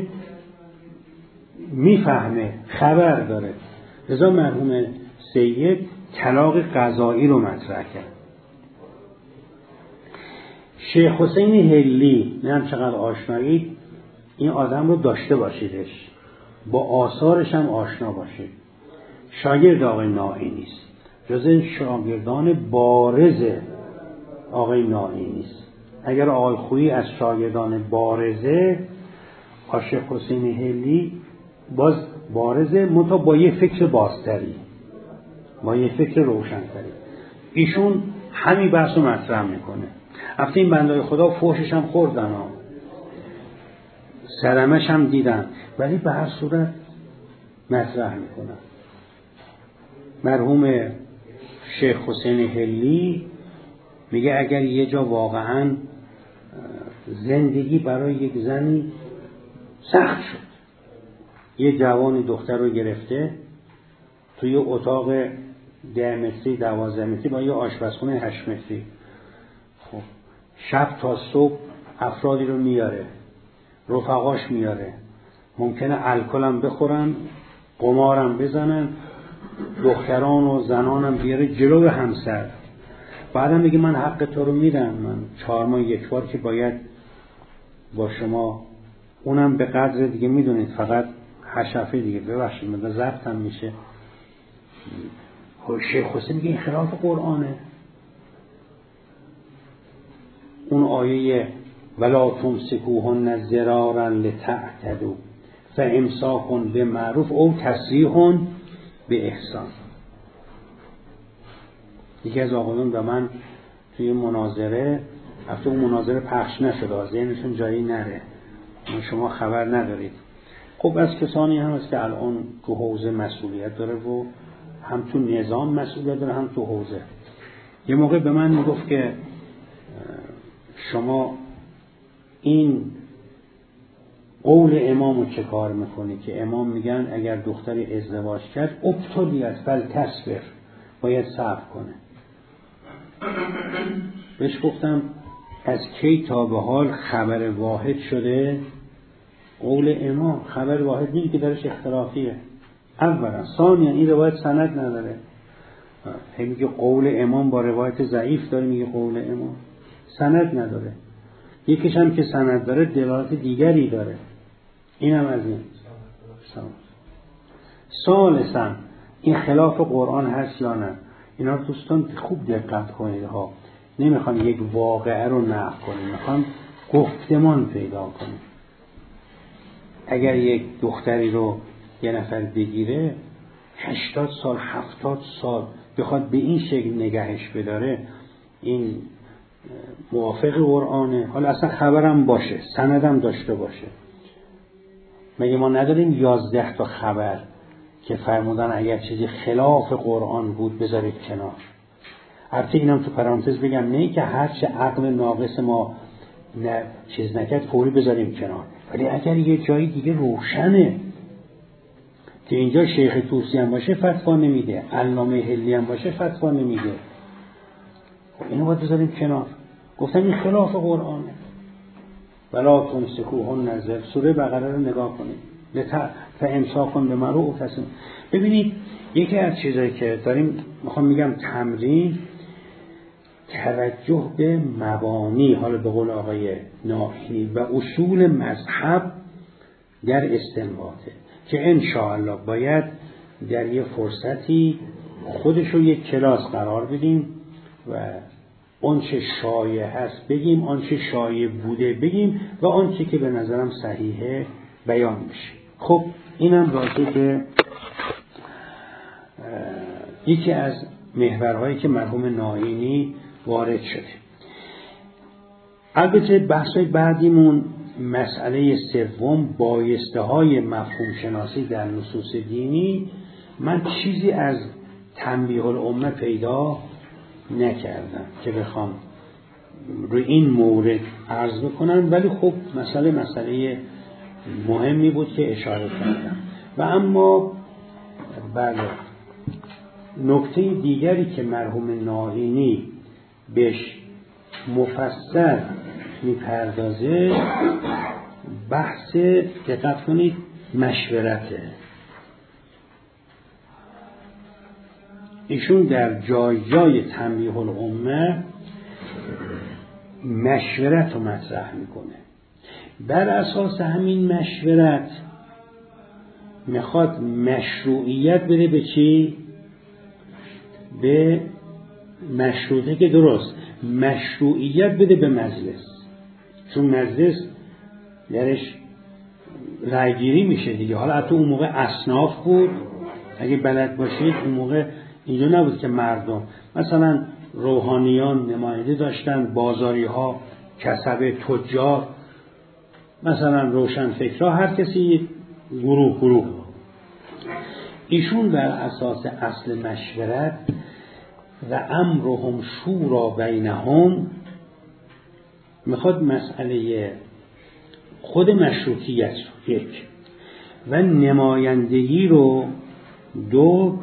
میفهمه، خبر داره. لذا مرحوم سید طلاق قضایی رو مطرح کرد. شیخ حسین هلی، نه هم چقدر آشنایید، این آدم رو داشته باشیدش، با آثارش هم آشنا باشید. شاگرد آقای نائینی است، جز شاگردان بارز آقای نائینی است. اگر آقای خویی از شاگردان بارزه، شیخ حسین هلی باز بارزه، منتها با یه فکر بازتری، با یه فکر روشنتری. ایشون همین بحث رو مطرح میکنه. البته این بندای خدا فوشش هم خوردن ها، سرمش هم دیدن، ولی به هر صورت مطرح میکنن. مرحوم شیخ حسین هلی میگه اگر یه جا واقعا زندگی برای یک زنی سخت شد، یه جوانی دختر رو گرفته توی اتاق ده متری دوازده متری با یه آشپزخونه هشت متری، خب شب تا صبح افرادی رو میاره، رفقاش میاره، ممکنه الکل هم بخورن، قمارم بزنن، دختران و زنانم بیاره جلو همسر، بعدم بگه من حق تو رو میدم، من چهار ماه یک بار که باید با شما، اونم به قدر دیگه میدونید فقط حشفه دیگه، ببخشید من ضبط هم میشه. شیخ حسین میگه این خلاف قرآنه. اون آیه ولا تمسکوهن ضرارا لتعتدوا فامساک به معروف او تسریح به احسان. یکی از آقایون به من توی مناظره، البته اون مناظره پخش نشده، ذهنشون جایی نره، شما خبر ندارید. خب از کسانی هم هست که الان تو حوزه مسئولیت داره و هم تو نظام مسئولیت داره هم تو حوزه. یه موقع به من میگفت که شما این قول امامو چه کار میکنی که امام میگن اگر دختری ازدواج کرد ابتلیت فلتصبر، باید صبر کنه. بهش گفتم از کی تا به حال خبر واحد شده قول امام؟ خبر واحد نیست که درش اختلافیه. اولا ثانیا این روایت سند نداره. هم میگه قول امام با روایت ضعیف داره، میگه قول امام سند نداره. یکیش هم که سند داره دلالت دیگری داره. این هم از این. ثالثاً این خلاف قرآن هست یا نه؟ اینا دوستان خوب دقت کنید ها. نمیخوام یک واقعه رو نقل کنیم، میخوام گفتمان پیدا کنیم. اگر یک دختری رو یه نفر بگیره هشتاد سال هفتاد سال بخواد به این شکل نگهش بداره، این موافق قرآنه؟ حالا اصلا خبرم باشه، سندم داشته باشه، مگه ما نداریم یازده تا خبر که فرمودن اگر چیزی خلاف قرآن بود بذارید کنار؟ البته اینم تو پرانتز بگم، نه که هر چه عقل ناقص ما نه چیز نکرد فوری بذاریم کنار، ولی اگر یه جایی دیگه روشنه که اینجا شیخ طوسی هم باشه فتوا نمیده، علامه حلی هم باشه فتوا نمیده، خب اینو باید بذاریم کنار. گفتم این خلاف قرآنه. ولا تمسکوهن نظر، سوره بقره رو نگاه کنید. فامساک به معروف او تسریح. ببینید یکی از چیزایی که داریم میخوام میگم تمرین، توجه به مبانی، حالا به قول آقای ناهینی، و اصول مذهب در استنباطه که انشاءالله باید در یه فرصتی خودش رو یک کلاس قرار بدیم و آنچه شایع هست بگیم، آنچه شایع بوده بگیم و آنچه که به نظرم صحیحه بیان میشه. خب اینم راجع به یکی از محورهایی که مرحوم ناینی وارد شده. البته بحثای بعدیمون مسئله سوم، بایسته های مفهوم شناسی در نصوص دینی. من چیزی از تنبیه الامه پیدا نکردم که بخوام روی این مورد عرض بکنم، ولی خب مسئله مسئله مهمی بود که اشاره کردم. و اما بله، نکته دیگری که مرحوم ناینی بهش مفصل میپردازه بحث، دقت کنید، مشورته. ایشون در جای جای تنبیه الامه مشورت رو مطرح میکنه. بر اساس همین مشورت میخواد مشروعیت بده به چی؟ به مشروطه که درست مشروعیت بده به مجلس، چون مجلس درش رأیگیری میشه دیگه. حالا حتی اون موقع اصناف بود، اگه بلد باشید اون موقع اینجا نبود که مردم مثلا روحانیان نماینده داشتن، بازاری ها، کسبه، تجار، مثلا روشن فکرها، هر کسی گروه گروه. ایشون بر اساس اصل مشورت و امرهم شورا بینهم میخواد مسئله خود مشروطیت یک و نمایندگی رو دو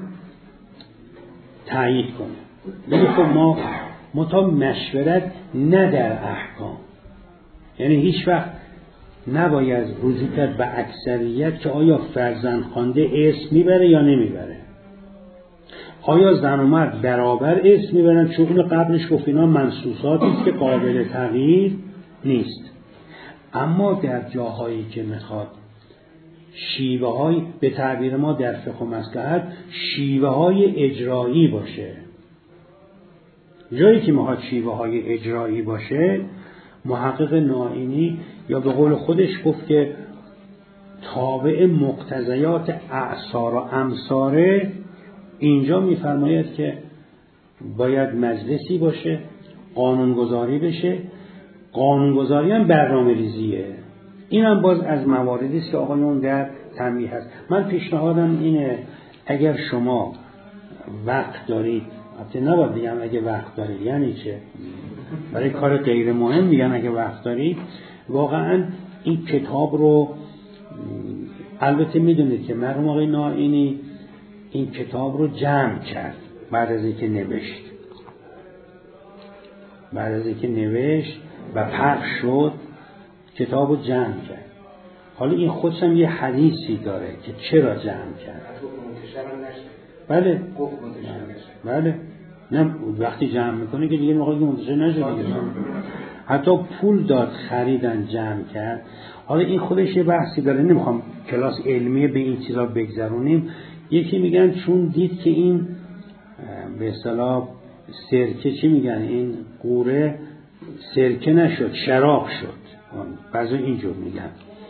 تایید کنه. ولی خب ما متا مشورت نه در احکام، یعنی هیچ وقت نباید رجوع کرد به اکثریت که آیا فرزند خوانده اسم میبره یا نمیبره، آیا زن و مرد برابر اسم میبرن، چون اینو قبلش گفت اینا منصوصاتی است که قابل تغییر نیست. اما در جاهایی که میخواد شیوه های، به تعبیر ما در فقه و مصلحت، شیوه های اجرایی باشه، جایی که میخواد شیوه های اجرایی باشه، محقق ناینی یا به قول خودش گفت که تابع مقتضیات اعصار و امصاره، اینجا میفرماید که باید مجلسی باشه، قانونگذاری بشه. قانونگذاری هم برنامه ریزیه. این هم باز از مواردی است که آقایون در تنبیه هست. من پیشنهادم اینه اگر شما وقت دارید، البته نباید بگم اگه وقت دارید یعنی چه، برای کار غیر مهم میگن اگه وقت دارید، واقعا این کتاب رو، البته میدونید که مرحوم آقای نائینی این کتاب رو جمع کرد بعد از اینکه نوشت بعد از اینکه نوشت و پخش شد کتاب رو جمع کرد. حالا این خودش هم یه حدیثی داره که چرا جمع کرد. بله بله نه وقتی جمع میکنه که دیگه موقعی منتشر نشد دیگه، حتی پول داد خریدن جمع کرد. حالا این خودش یه بحثی داره، نمیخوام کلاس علمیه به این چیزا بگذرونیم. یکی میگن چون دید که این به اصطلاح سرکه، چی میگن، این قوره سرکه نشد شراب شد، بعضی اینجور میگن،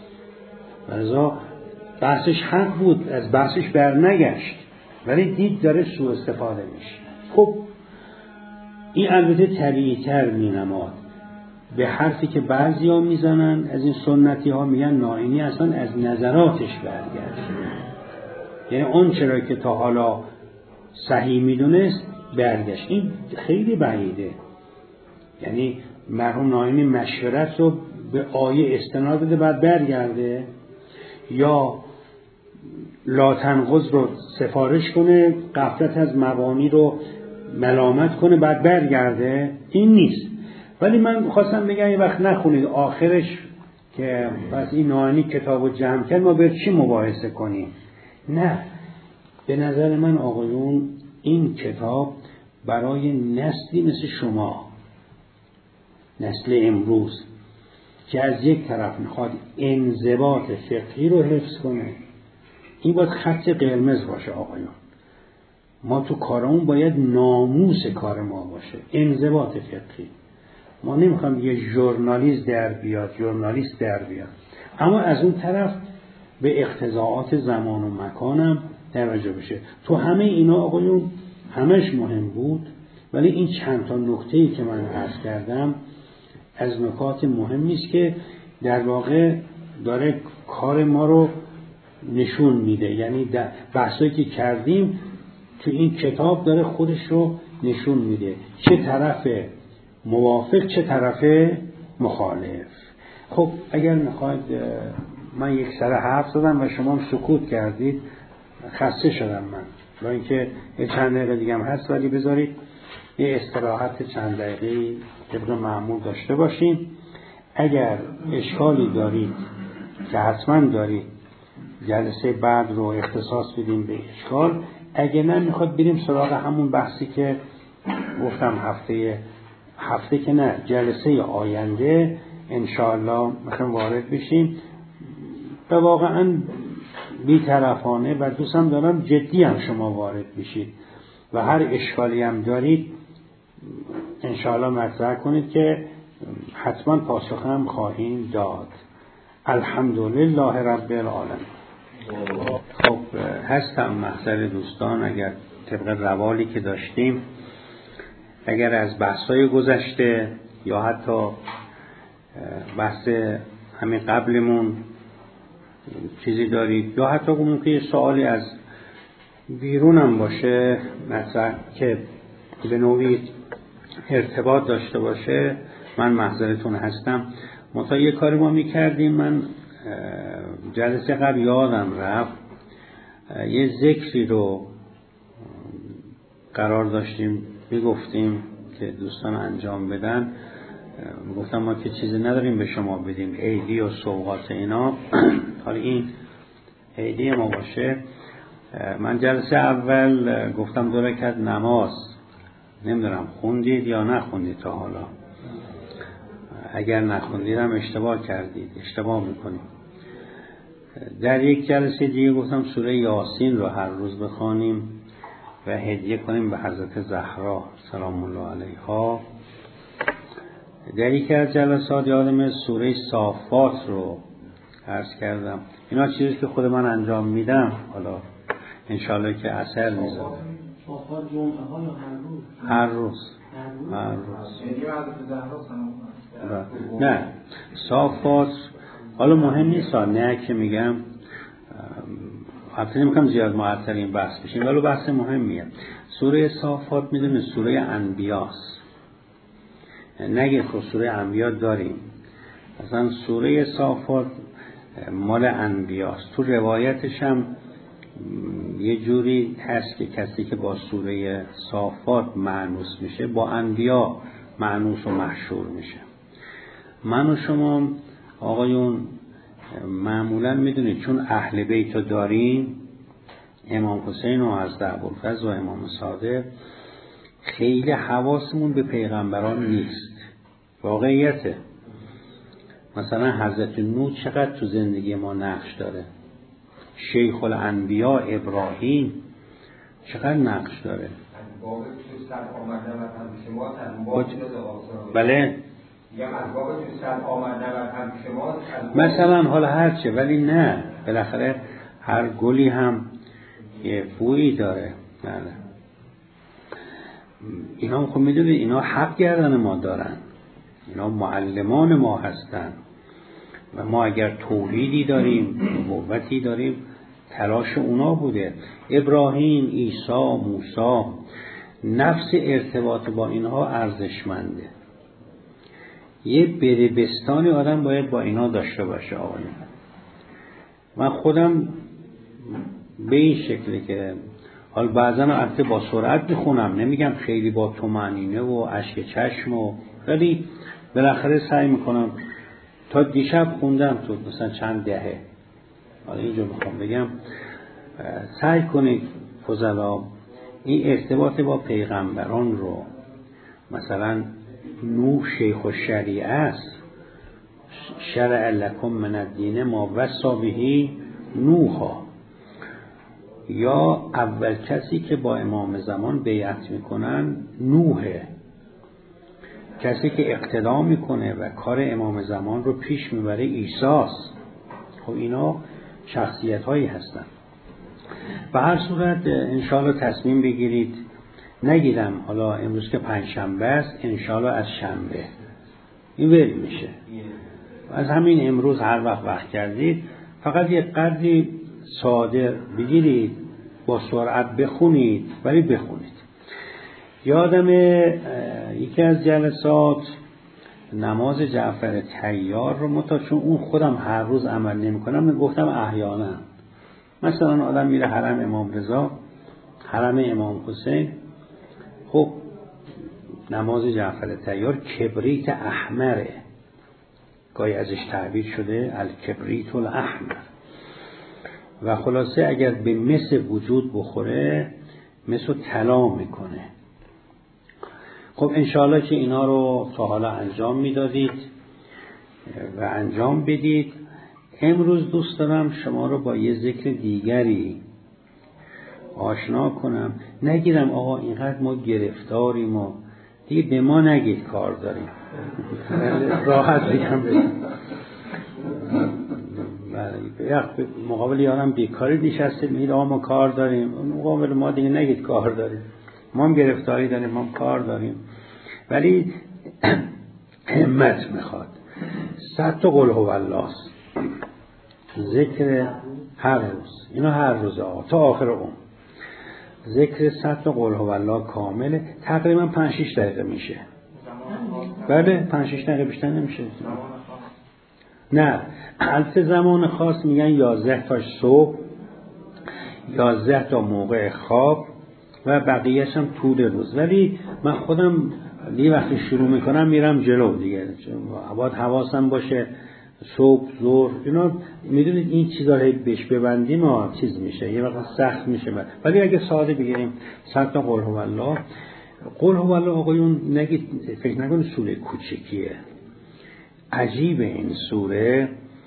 بعضی بحثش حق بود، از بحثش بر نگشت، ولی دید داره سوء استفاده میشه. خب این البته طبیعی تر مینماد به حرفی که بعضی ها میزنن از این سنتی ها، میگن نائینی اصلا از نظراتش برگشت، یعنی اون چرا که تا حالا صحیح میدونست برگشت. این خیلی بعیده. یعنی مرحوم نائینی مشورت رو به آیه استناد بده بعد برگرده، یا لاتنقض رو سفارش کنه، غفلت از مبانی رو ملامت کنه بعد برگرده. این نیست. ولی من خواستم بگم یه وقت نخونید آخرش که پس این نائینی کتابو جمع کرد ما بر چی مباحثه کنیم. نه، به نظر من آقایون این کتاب برای نسلی مثل شما، نسل امروز که از یک طرف میخواد انضباط فقهی رو حفظ کنه، این باید خط قرمز باشه آقایون. ما تو کارمون باید ناموس کار ما باشه، انضباط فقهی. ما نمیخوام یه ژورنالیست در بیاد، ژورنالیست در بیاد، اما از اون طرف به اقتضاعات زمان و مکانم توجه بشه. تو همه اینا آقایون همش مهم بود، ولی این چند تا نکته‌ای که من عرض کردم از نکات مهمی است که در واقع داره کار ما رو نشون میده. یعنی بحثایی که کردیم تو این کتاب داره خودش رو نشون میده، چه طرف موافق چه طرف مخالف. خب اگر میخواید، من یک سر حرف زدم و شما هم سکوت کردید، خسته شدم من، با اینکه یه چند دقیقه دیگه هم هست، ولی بذارید یه استراحت چند دقیقه طبق معمول داشته باشیم. اگر اشکالی دارید که حتما دارید جلسه بعد رو اختصاص بدیم به اشکال، اگه نه میخواد بریم سراغ همون بحثی که گفتم هفته هفته که نه جلسه آینده انشاءالله میخوایم وارد بشیم. و واقعا بی‌طرفانه و دوستم دارم جدی هم شما وارد بشید و هر اشکالی هم دارید انشاءالله مطرح کنید که حتما پاسخ هم خواهیم داد. الحمدلله رب العالمین. خب هستم محضر دوستان، اگر طبق روالی که داشتیم، اگر از بحث‌های گذشته یا حتی بحث همین قبلمون چیزی دارید، یا حتی ممکنه یه سوالی از بیرون هم باشه مثلا که به نوعی ارتباط داشته باشه، من محضرتون هستم. منتها یه کاری ما میکردیم، من جلسه قبل یادم رفت، یه ذکری رو قرار داشتیم میگفتیم که دوستان انجام بدن. گفتم ما که چیزی نداریم به شما بدیم، عیدی و سوغات اینا، حالا این عیدی ما باشه. من جلسه اول گفتم دو رکعت نماز، نمیدونم خوندید یا نخوندید تا حالا. اگر نخوندید هم اشتباه کردید، اشتباه میکنید. در یک جلسه دیگه گفتم سوره یاسین رو هر روز بخوانیم و هدیه کنیم به حضرت زهرا سلام الله علیها. در یک از جلسات یادم سوره صافات رو عرض کردم اینا چیزی که خود من انجام میدم، حالا انشالله که اثر میذاره. صافات جمعه ها یا هر روز؟ هر روز هر روز نه صافات حالا مهم نیست، نه که میگم حتی نمیکنم زیاد معطل این بحث بشیم، ولی بحث مهمیه. سوره صافات میدونه سوره انبیاست، نگه خود سوره انبیا داریم، مثلا سوره صافات مال انبیاست. تو روایتش هم یه جوری هست که کسی که با سوره صافات معنوس میشه با انبیا معنوس و محشور میشه. من و شما آقایون معمولا میدونید چون اهل بیت رو داریم، امام حسین و حضرت ابوالفضل و امام صادق، خیلی حواسمون به پیغمبران نیست. واقعیته. مثلا حضرت نوح چقدر تو زندگی ما نقش داره، شیخ الانبیا ابراهیم چقدر نقش داره. بله مثلا حالا هرچه، ولی نه بالاخره هر گلی هم یه بویی داره. بله اینا خب میدونید اینا حق گردن ما دارن، اینا معلمان ما هستن و ما اگر توحیدی داریم نبوتی داریم تلاش اونا بوده. ابراهیم، عیسی، موسی، نفس ارتباط با اینها ارزشمنده. یه بربستانی آدم باید با اینا داشته باشه. آقایون من خودم به این شکلی که حال بعضا البته با سرعت میخونم، نمیگم خیلی با طمأنینه و اشک چشم و، ولی بالاخره سعی میکنم. تا دیشب خوندم تو مثلا چند دهه، حالا اینجا میخوام بگم سعی کنید فضلا این ارتباط با پیغمبران رو، مثلا نوح شیخ الشریعه است، شرع لکم من الدین ما وصی به نوحا، یا اول کسی که با امام زمان بیعت میکنن نوحه، کسی که اقتدا میکنه و کار امام زمان رو پیش میبره عیسی است. خب اینا شخصیت هایی هستن. به هر صورت انشاءالله تصمیم بگیرید، نگیرم حالا امروز که پنج شنبه است، انشاءالله از شنبه این ول میشه. از همین امروز هر وقت وقت کردید فقط یک قدری ساده بگیرید، با سرعت بخونید، ولی بخونید. یادم یکی از جلسات نماز جعفر طیار رو متا چون اون خودم هر روز عمل نمی کنم گفتم احیانا مثلا آدم میره حرم امام رضا، حرم امام حسین، خب نماز جعفر طیار کبریت احمره، گاهی ازش تعبیر شده الکبریت الاحمر، و خلاصه اگر به مس وجود بخوره مسو طلا میکنه. خب انشاءالله که اینا رو تا حالا انجام میدادید و انجام بدید. امروز دوست دارم شما رو با یه ذکر دیگری آشنا کنم. نگیرم آقا اینقدر ما گرفتاریم و دیگه به ما نگید کار داریم، راحت بگم بگم مقابل یارم بیکاری نشسته میگید آقا ما کار داریم، مقابل ما دیگه نگید کار داریم، ما هم گرفتاری داریم، ما هم کار داریم، ولی همت میخواد. صد تا قل هو الله ذکر هر روز، اینا هر روز آقا تا آخر عمر ذکر صد تا قل هو الله کامله، تقریبا پنج شش دقیقه میشه. بله پنج شش دقیقه بیشتر نمیشه. نه البته زمان خاص میگن یازده تا صبح، یازده تا موقع خواب و بقیه‌اش هم طول روز، ولی من خودم یه وقتی شروع میکنم میرم جلو دیگه، باید حواسم باشه صبح ظهر اینا. میدونید این چیزا رو بهش ببندیم ما چیز میشه، یه وقت سخت میشه، ولی اگه ساده بگیریم صد تا قل هو الله. قل هو الله آقایون نگید فکر نکنید سوره کوچیکیه، عجیب این سوره.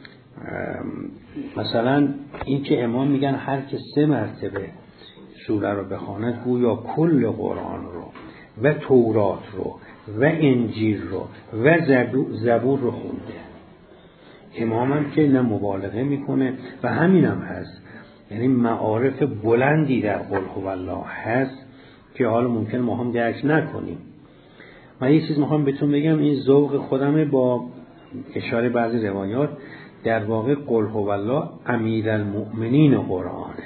مثلا این که امام میگن هر که سه مرتبه سوره رو بخواند گویا کل قرآن رو و تورات رو و انجیل رو و زبور رو خونده. امامم که نه مبالغه میکنه و همینم هست، یعنی معارف بلندی در قل هو الله هست که حالا ممکن ما هم درک نکنیم. من یه چیز میخوام بهتون بگم، این ذوق خودمه با اشاره بعضی روایات، در واقع قل هو الله امیرالمؤمنین قرآنه.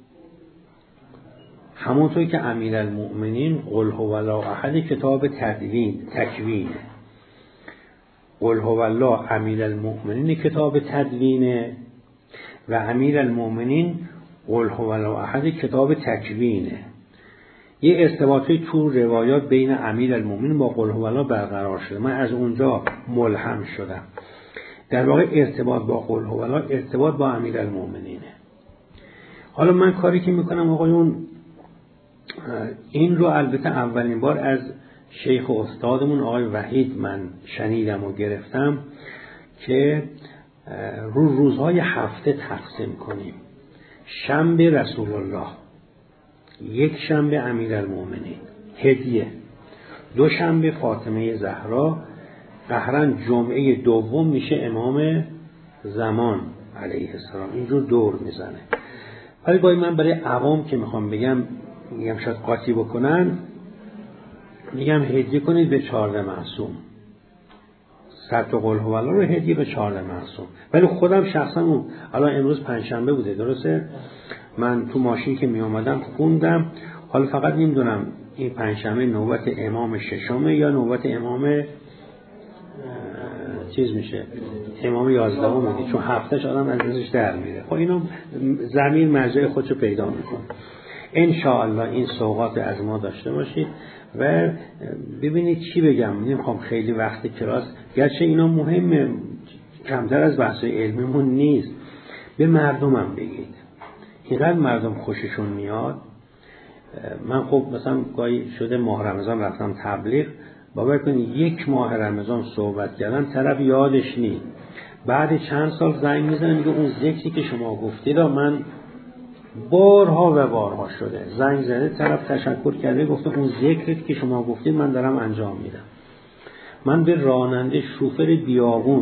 همونطور که امیرالمؤمنین قل هو الله احد کتاب تدوین تکوینه، قل هو الله امیرالمؤمنین کتاب تدوینه و امیرالمؤمنین قل هو الله احد کتاب تکوینه. یه ارتباطی تو روایات بین امیرالمؤمنین با قل هو الله برقرار شده، من از اونجا ملهم شدم. در واقع ارتباط با قل هو الله ارتباط با امیرالمؤمنینه. حالا من کاری که میکنم آقایون، این رو البته اولین بار از شیخ و استادمون آقای وحید من شنیدم و گرفتم که رو روزهای هفته تقسیم کنیم. شنبه رسول الله، یک شنبه امیرالمؤمنین هدیه، دو شنبه فاطمه زهرا، قهرن جمعه دوم میشه امام زمان علیه السلام. اینجور دور میزنه. ولی باید من برای عوام که میخوام بگم میگم شاید قاطی بکنن، میگم هدیه کنید به چهارده معصوم، صد تا قل هو الله رو هدیه به چهارده معصوم. ولی خودم شخصا اون الان امروز پنجشنبه بوده درسته، من تو ماشین که می اومدم خوندم، حالا فقط نمیدونم این پنجشنبه نوبت امام ششمه یا نوبت امام چیز میشه امام یازدهم میگه، چون هفتهش آدم از ازش در میره. خب اینو زمین مرجع خودشو پیدا میکنه. ان شاء الله این سوغات از ما داشته باشید و ببینید چی بگم، نمیخوام خیلی وقت کلاس، گرچه اینا مهمه کمتر از بحث علمیمون نیست، به مردمم بگید. اینقدر مردم خوششون میاد. من خب مثلا گاهی شده ماه رمضان رفتم تبلیغ، باور کنید یک ماه رمضان صحبت کردن طرف یادش نیست، بعد چند سال زنگ میزنه میگه اون ذکری که شما گفتی را من بارها و بارها شده زنگ زده، طرف تشکر کرده گفته اون ذکری که شما گفتید من دارم انجام میدم. من به راننده شوفر بیابون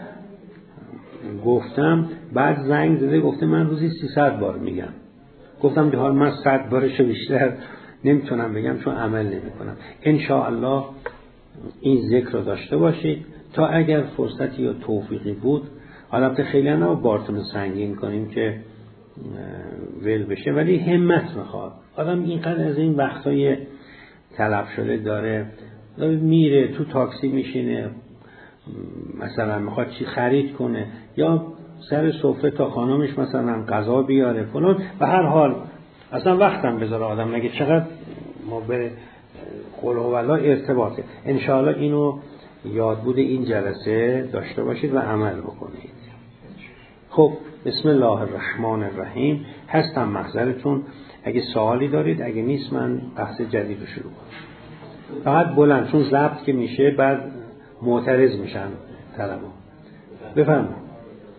گفتم، بعد زنگ زده گفته من روزی سیصد بار میگم. گفتم به حال من صد بارش بیشتر نمیتونم بگم چون عمل نمی کنم. ان شاء الله این ذکر رو داشته باشید تا اگر فرصتی یا توفیقی بود، البته خیلی نه بارتون سنگین کنیم که ول بشه، ولی همت میخواد. آدم اینقدر از این وقتای طلب شده داره، میره تو تاکسی میشینه، مثلا میخواد چی خرید کنه یا سر سفره تا خانمش مثلا غذا بیاره فلان، و هر حال اصلا وقتم بذاره آدم نگه چقدر ما به قل هو الله ارتباطه. انشاءالله اینو یاد بود این جلسه داشته باشید و عمل بکنید. خب بسم الله الرحمن الرحیم. هستم محضرتون اگه سوالی دارید، اگه نیست من بحث جدید رو شروع کنم. فقط بلند، چون ضبط که میشه بعد معترض میشن طلبا. بفرمایید.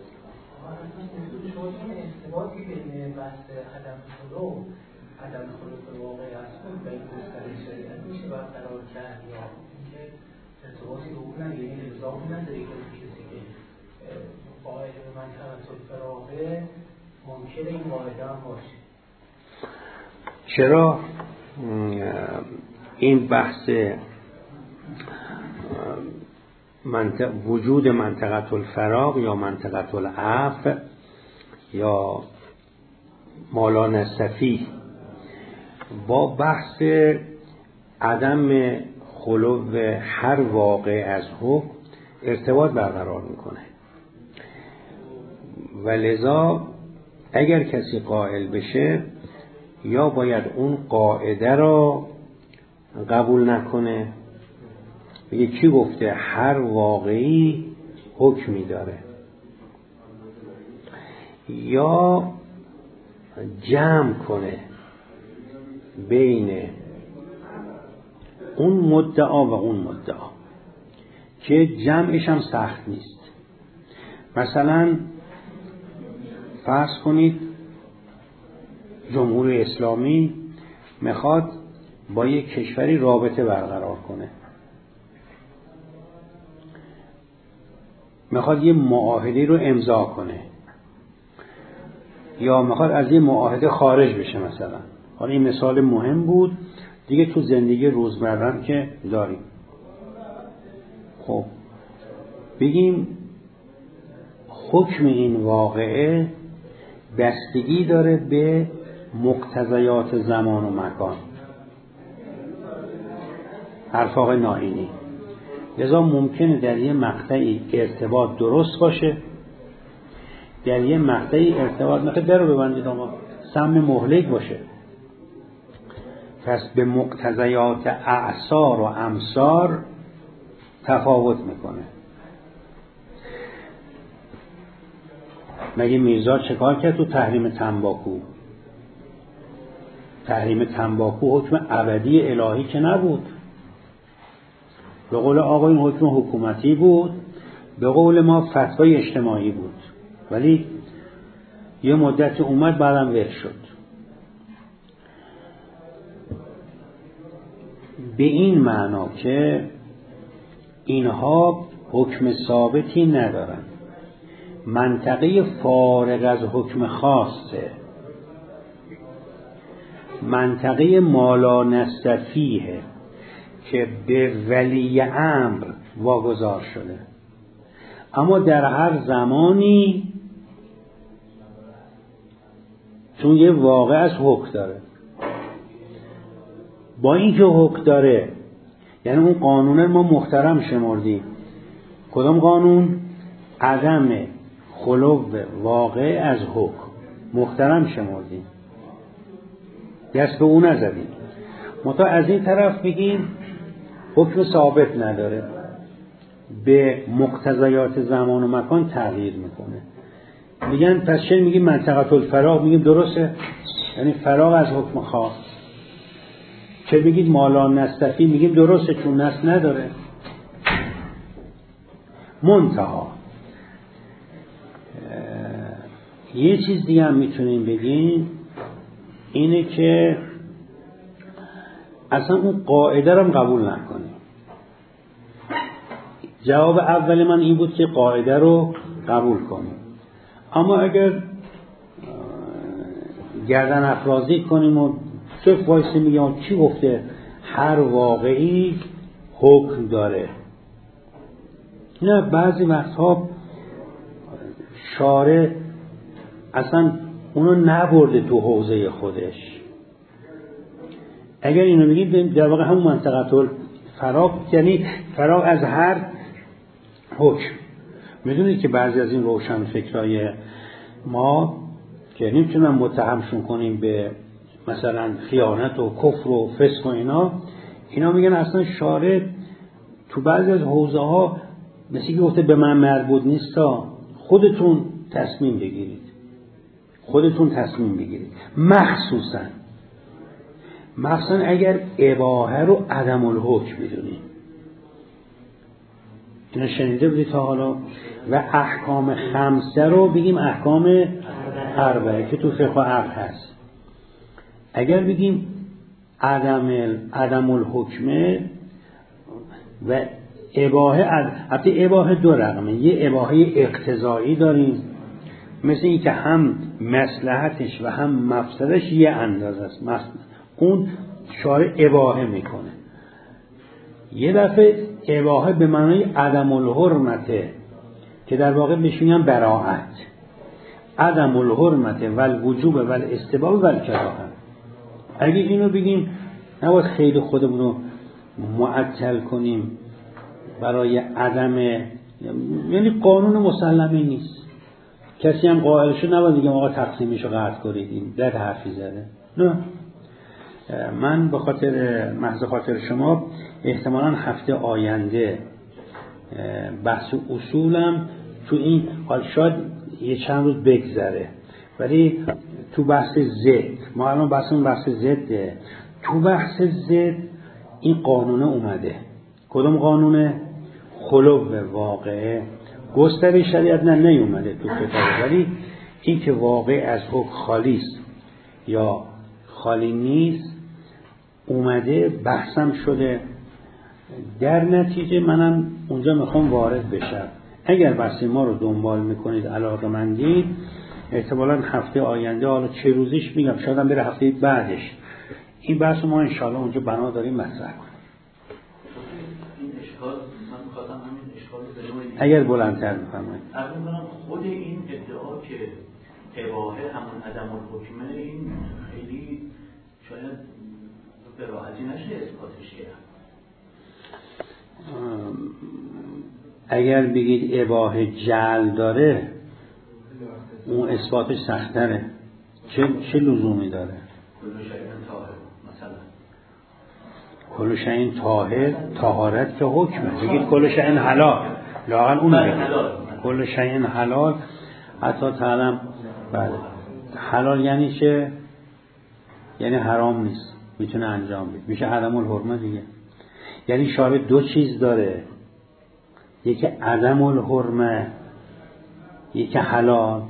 ارتباطی بین بحث عدم خلق عدم خلق واقع است و این گسترش شریعت میشه برقرار کرد، یا اینکه ارتباطی به اون یعنی الزامی نداره که کسی که قائل به منطقه الفراغه ممکنه این واحده هم باشه. چرا این بحث منطق وجود منطقه الفراغ یا منطقه العفو یا مالا نصفی با بحث عدم خلو هر واقع از حکم ارتباط برقرار میکنه، و لذا اگر کسی قائل بشه یا باید اون قاعده را قبول نکنه، بگه کی گفته هر واقعی حکمی داره، یا جمع کنه بین اون مدعا و اون مدعا که جمعش هم سخت نیست. مثلا فرض کنید جمهوری اسلامی میخواد با یک کشوری رابطه برقرار کنه، میخواد یه معاهده رو امضا کنه یا میخواد از یه معاهده خارج بشه مثلا. حالا این مثال مهم بود دیگه تو زندگی روزمره که داریم. خب بگیم حکم این واقعه بستگی داره به مقتضیات زمان و مکان. حرف آقای نائینی. لذا ممکنه در یه مقطعی ارتباط درست باشه، در یه مقطعی ارتباط نخواهد در رو ببندید آقا سم مهلک باشه. پس به مقتضیات اعصار و امصار تفاوت میکنه. مگه میرزا چه کار کرد تو تحریم تنباکو؟ تحریم تنباکو حکم ابدی الهی که نبود. به قول آقا این حکم حکومتی بود، به قول ما فتوای اجتماعی بود، ولی یه مدت اومد بعدم وحش شد. به این معنا که اینها حکم ثابتی ندارن، منطقه فارغ از حکم خاصه، منطقه مالا نستفیه که به ولی امر واگذار شده، اما در هر زمانی چون یه واقع از حکم داره، با اینکه حکم داره یعنی اون قانون ما محترم شمردیم. کدام قانون؟ عدم خلو واقع از حکم محترم شمردیم، دست به اون نزدیم. متا از این طرف بگیم حکم ثابت نداره، به مقتضیات زمان و مکان تغییر میکنه. میگن پس چه میگیم منطقه الفراغ؟ میگیم درسته، یعنی فراغ از حکم خاص. چه میگید مالا نستفی؟ میگیم درسته چون نص نداره. منتها یه چیز دیگه هم میتونیم بگیم، اینه که اصلا اون قاعده رو قبول نکنیم. جواب اول من این بود که قاعده رو قبول کنیم، اما اگر گردن افرازی کنیم و صرف وایسی میگم چی گفته، هر واقعی حکم داره. نه، بعضی وقتها شارع اصلا اونو نبرده تو حوزه خودش. اگر اینو میگیم در واقع همون منطقه فراغ، یعنی فراغ از هر حکم. میدونید که بعضی از این روشن فکرای ما که نمیتونن متهمشون کنیم به مثلا خیانت و کفر و فسق و اینا، اینا میگن اصلا شارع تو بعضی از حوزه ها مثل که گفته به من مربوط نیستا، خودتون تصمیم بگیرید، خودتون تصمیم بگیرید. مخصوصا مخصوصا اگر اباحه رو عدم الحکم بدونید. اینو شنیده بودید تا حالا؟ و احکام خمسه رو بگیم احکام اربعه که تو فقه و عقل هست. اگر بگیم عدم عدم الحکمه و اباحه، البته اباحه دو رقمه، یه اباحه اقتضایی داریم مثل این که هم مصلحتش و هم مفسدش یه اندازه است، اون شارع اباحه میکنه. یه دفعه اباحه به معنای عدم الحرمته که در واقع بهش میگن براءت، عدم الحرمته و الوجوب و الاستباح و الکراهه. اگه اینو بگیم نباید خیلی خودمون رو معطل کنیم برای عدم، یعنی قانون مسلمه نیست. کسی هم قائل شد نباید بگیم آقا تقسیمشو قطع کنید، این در حرفی زده. نه، من به خاطر محض خاطر شما احتمالاً هفته آینده بحث اصولم تو این حال شاید یه چند روز بگذره، ولی تو بحث زد، ما الان بحثمون بحث زده، تو بحث زد این قانونه اومده. کدوم قانونه؟ خلو واقعه. گستره شریعت نه نیومده تو کتاب، ولی این که واقع از حکم خالی است یا خالی نیست اومده، بحثم شده. در نتیجه منم اونجا میخوام وارد بشم. اگر بحث ما رو دنبال میکنید علاقه‌مندید، احتمالاً هفته آینده، حالا چه روزیش میگم، شاید هم بره هفته بعدش، این بحث ما انشاءالله اونجا بنا داریم مطرح کنیم. این اشکال من می‌خواستم همین اشکال رو داریم. اگر بلندتر بفرمایید. عرض می‌کنم خود این ادعا که اباحه همون عدم الحکمه، این خیلی شاید به راحتی نشه اثباتش کرد. اگر بگید اباحه جعل داره، اون اثباتش سخت‌تره. چه چه لزومی داره؟ کل شیء طاهر مثلا. کل شیء طاهر، طهارت که حکمه. بگید کل شیء حلال، لااقل اون بگید. کل شیء حلال، حتی تعلم بله. حلال یعنی چه؟ یعنی حرام نیست، میتونه انجام بده، میشه عدم الحرمه دیگه. یعنی شارع دو چیز داره، یکی عدم الحرمه، یکی حلال.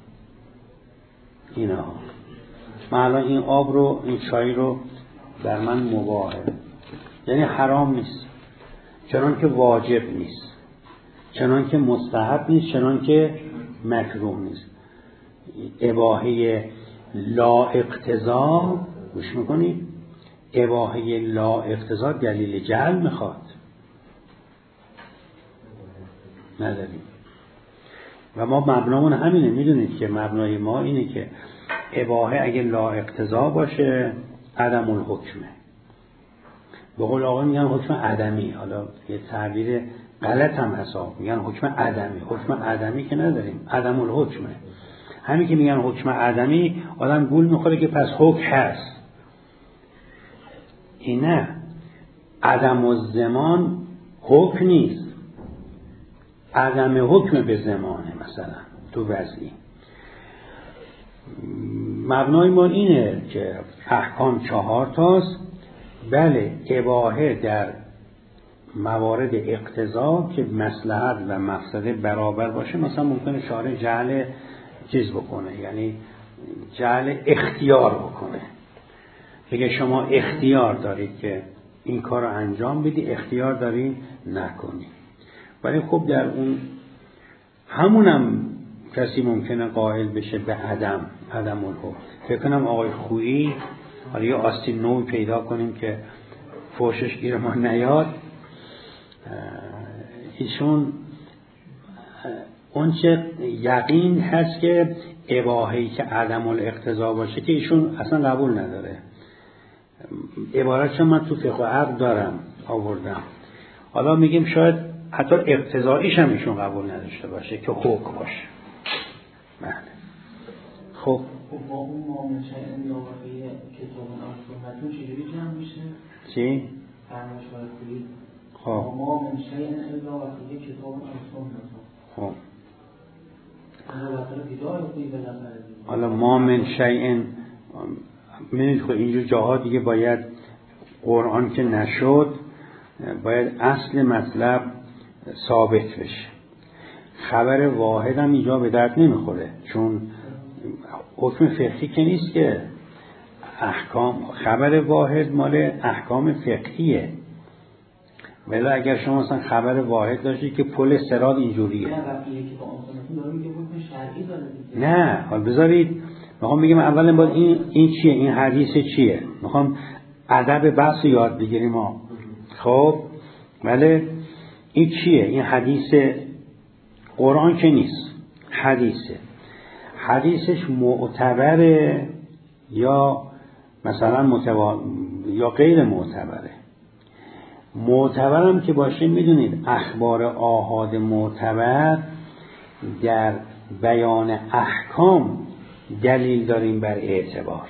اینا من الان این آب رو، این چای رو در من مباحه، یعنی حرام نیست، چنان که واجب نیست، چنان که مستحب نیست، چنان که مکروه نیست. اباحه لا اقتضا، گوش میکنی؟ اباحه لا اقتضا دلیل جعل میخواد، نداریم. و ما مبنامون همینه، میدونید که مبنای ما اینه که اباحه اگه لا اقتضا باشه عدم الحکمه. به قول آقا میگن حکم عدمی، حالا یه تعبیر غلط هم حساب، میگن حکم عدمی. حکم عدمی که نداریم، عدم الحکمه. همین که میگن حکم عدمی، آدم گول میخوره که پس حکم هست. این نه، عدم الزمان حکم نیست، عدم حکم به زمانه. مثلا تو وضعی مبنای ما اینه که احکام چهار تاست. بله، اباحه در موارد اقتضا که مصلحت و مفسده برابر باشه، مثلا ممکنه شارع جعل چیز بکنه، یعنی جعل اختیار بکنه، بگه شما اختیار دارید که این کار رو انجام بدی، اختیار داری نکنی. ولی خب در اون همونم کسی ممکنه قائل بشه به عدم عدم الحکم. فکر کنم آقای خویی، حالا یه آستین نوعی پیدا کنیم که فوشش گیر ما نیاد، ایشون اون چه یقین هست که اباحه‌ای که عدم الاقتضا باشه که ایشون اصلا قبول نداره. عبارتش من تو فقه و عقل دارم آوردم. حالا میگیم شاید حتی اقتضاییش هم ایشون قبول نداشته باشه که حکم باشه. بله. خب با اون معامل شیء لاواقعی کتاب آسمتون چجوری جمع میشه؟ چی؟ فرمایش برای خب معامل شیء لاواقعی کتاب آسمتون. خب حالا ما من شیء، میدونید خب اینجور جاها دیگه باید قرآن که نشد، باید اصل مطلب ثابت بشه. خبر واحد هم اینجا به درد نمیخوره، چون حکم فقهی که نیست که احکام. خبر واحد مال احکام فقهیه. ولی اگر شما مثلا خبر واحد داشتید که پل صراط اینجوریه، نه حال بذارید میخوام بگم اولا باید این این چیه، این حدیث چیه، میخوام ادب بحث یاد بگیریم ما. خب ولی این چیه؟ این حدیث قرآن که نیست، حدیثه. حدیثش معتبره یا مثلا متوا... یا غیر معتبره. معتبرم که باشه، میدونید اخبار آحاد معتبر در بیان احکام دلیل داریم بر اعتبار،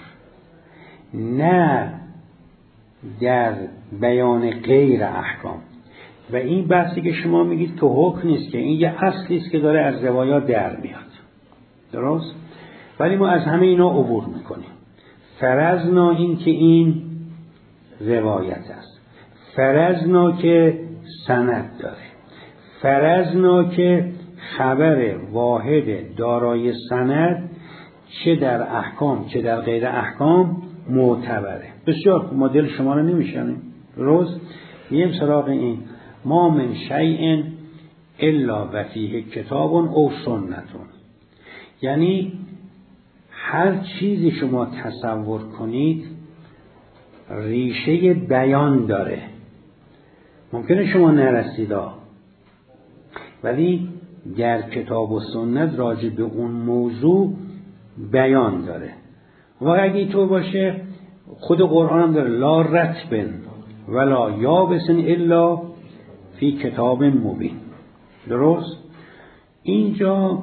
نه در بیان غیر احکام. و این بحثی که شما میگید که حکم نیست، که این یه اصلی است که داره از روایات در میاد، درست؟ ولی ما از همه اینا عبور میکنیم. فرضنا این که این روایت است، فرضنا که سند داره، فرضنا که خبر واحد دارای سند چه در احکام چه در غیر احکام معتبره. بسیار ما دل شما رو نمیشنیم، درست؟ میگیم سراغ این ما من شیء الا و فیه کتاب او سنتون. یعنی هر چیزی شما تصور کنید ریشه بیان داره. ممکنه شما نرسید ولی در کتاب و سنت راجع به اون موضوع بیان داره. و اگه اینطور باشه خود قرآن هم داره لا رتبن ولا یابسن الا فی کتاب مبین. درست؟ اینجا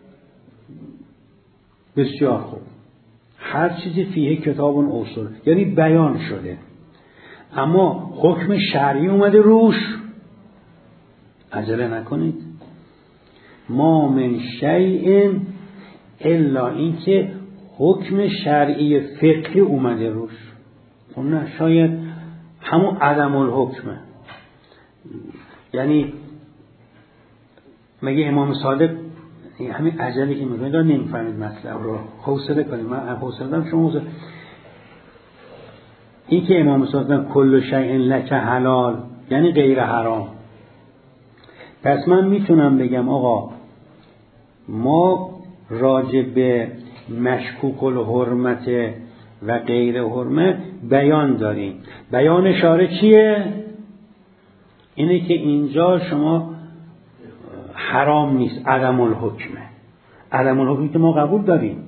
بسیار خوب، هر چیزی فیه کتاب اصول یعنی بیان شده، اما حکم شرعی اومده روش. عجله نکنید. ما من شیء الا اینکه حکم شرعی فقهی اومده روش. خب نه، شاید همون عدم الحکمه. یعنی مگه امام صادق همین عجله که میکنید دار نمیفهمید مطلب رو، حوصله کنید. من حوصله دارم، شما حوصله. این که امام صادق کل شیء لک حلال یعنی غیر حرام. پس من میتونم بگم آقا ما راجع به مشکوک الحرمت و غیر حرمت بیان داریم. بیان شارع چیه؟ اینه که اینجا شما حرام نیست، عدم الحکمه. عدم الحکمی که ما قبول داریم،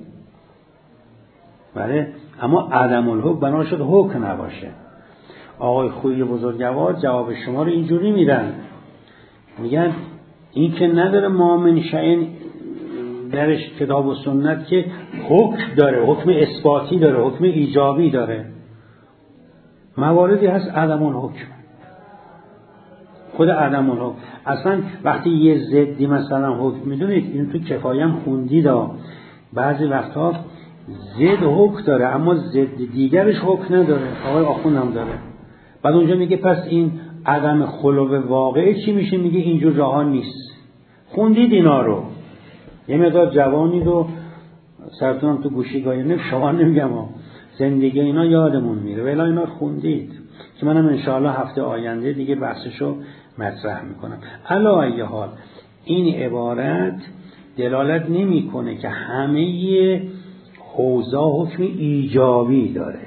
بله، اما عدم الحکم بنا شد حکم نباشه. آقای خویی بزرگوار جواب شما رو اینجوری میدن، میگن این که نداره ما من شیء درش کتاب و سنت که حکم داره، حکم اثباتی داره، حکم ایجابی داره. مواردی هست عدم الحکم، خود عدم الحکم. اصلا وقتی یه ضدی مثلا حکم میدونید، این تو کفایه هم خوندید ها، بعضی وقتا ضد حکم داره اما ضد دیگرش حکم نداره. آقای آخوند هم داره. بعد اونجا میگه پس این عدم خلو واقعی چی میشه؟ میگه اینجور جاها نیست. خوندید اینا رو، یه مقدار جوانی رو سرتون هم تو گوشی گاهی نه شما نمیگم ها، زندگی اینا یادمون میره، ولی اینا رو خوندید که منم انشاءالله هفته آینده دیگه بحثشو مطرح میکنم. علی ای حال این عبارت دلالت نمیکنه که همه حوزه حکم ایجابی داره.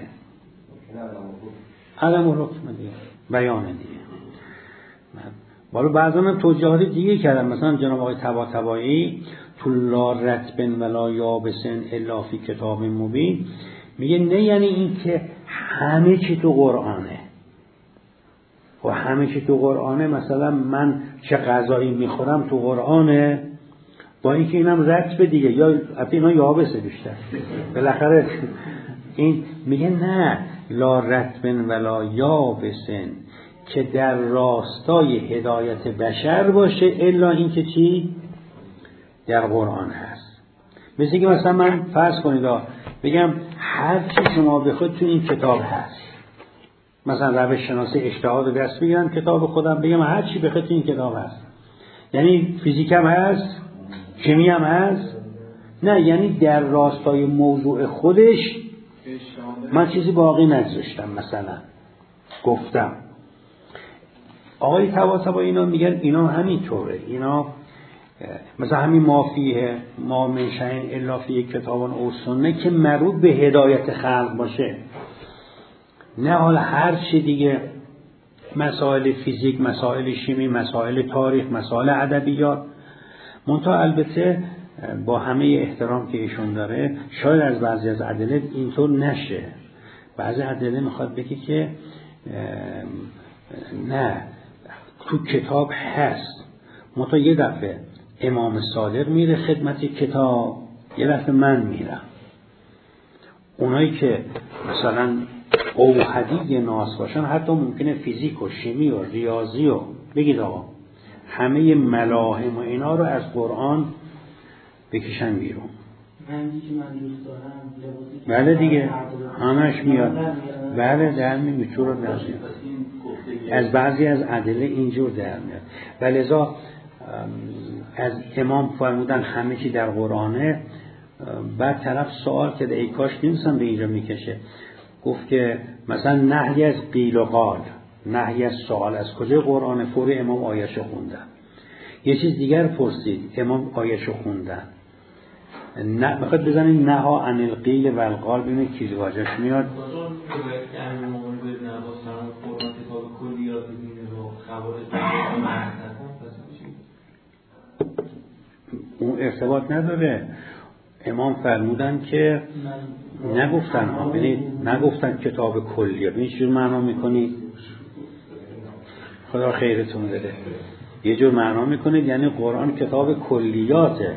عدم الحکم دیگه، بیان دیگه. بالا بعضا هم توجیهات دیگه کردن، مثلا جناب آقای طباطبایی تو لا رتبن ولا یابسن الا فی کتاب مبین میگه نه، یعنی این که همه چی تو قرآنه. و همه چی تو قرآنه، مثلا من چه غذایی میخورم تو قرآنه، با اینکه اینم رتب دیگه، یا البته اینا یابسه بیشتر بالاخره. این میگه نه، لا رتبن ولا یابسن که در راستای هدایت بشر باشه الا این که چی در قرآن هست. مثل که مثلا من فرض کنید بگم هر چی شما بخواید تو این کتاب هست، مثلا روش شناسی اجتهاد دست بگیرم کتاب خودم بگم هر چی بخواید تو این کتاب هست، یعنی فیزیک هم هست، شیمی هم هست؟ نه، یعنی در راستای موضوع خودش من چیزی باقی نگذاشتم. مثلا گفتم آقای طباطبایی اینا میگن اینا همینطوره، اینا مثلا همین مافیه ما من شیء الا فی کتاب او سنت که مربوط به هدایت خلق باشه، نه حالا هر چی دیگه، مسائل فیزیک، مسائل شیمی، مسائل تاریخ، مسائل ادبیات. منتها البته با همه احترام که ایشون داره شاید از بعضی از ادله اینطور نشه. بعضی ادله میخواد بگه که نه تو کتاب هست، منتها یه دفعه امام صادق میره خدمت کتاب، یه دفعه من میرم. اونایی که مثلا اوحدی ناس باشن، حتی ممکنه فیزیک و شیمی و ریاضی و بگید آقا همه ملاهم و اینا رو از قرآن بکشن بیرون. بله دیگه همش میاد. بله در میاد، چرا در میاد؟ از بعضی از ادله اینجور در میاد. ولذا از امام فرمودن همه چی در قرآنه. بعد طرف سوال کرده ای کاش نمیسن به اینجا میکشه، گفت که مثلا نهی از قیل و قال، نهی از سوال از کجای قرآن؟ فور امام آیش خوندن یه چیز دیگر پرسید، امام آیه‌شو خوندن، نه میخواد بزنید نها عن القیل و القال، ببینید کی واژه‌اش میاد. اون ارتباط نداره. امام فرمودن که نگفتن ها، ببینید نگفتن کتاب کلیه. ببینید چجور معنا میکنید، خدا خیرتون بده. یه جور معنا میکنید یعنی قرآن کتاب کلیاته،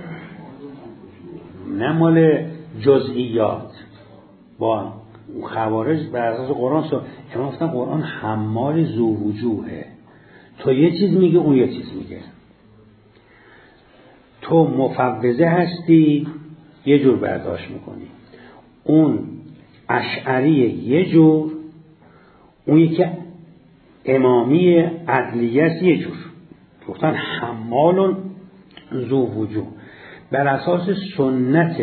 نه مال جزئیات. با خوارج بر اساس قرآن سو امام گفتن قرآن حمال ذو وجوهه، تو یه چیز میگه اون یه چیز میگه. تو مفوضه هستی یه جور برداشت میکنی، اون اشعری یه جور، اون یکی امامی عدلیه است یه جور. گفتن حمال ذو وجوه، بر اساس سنت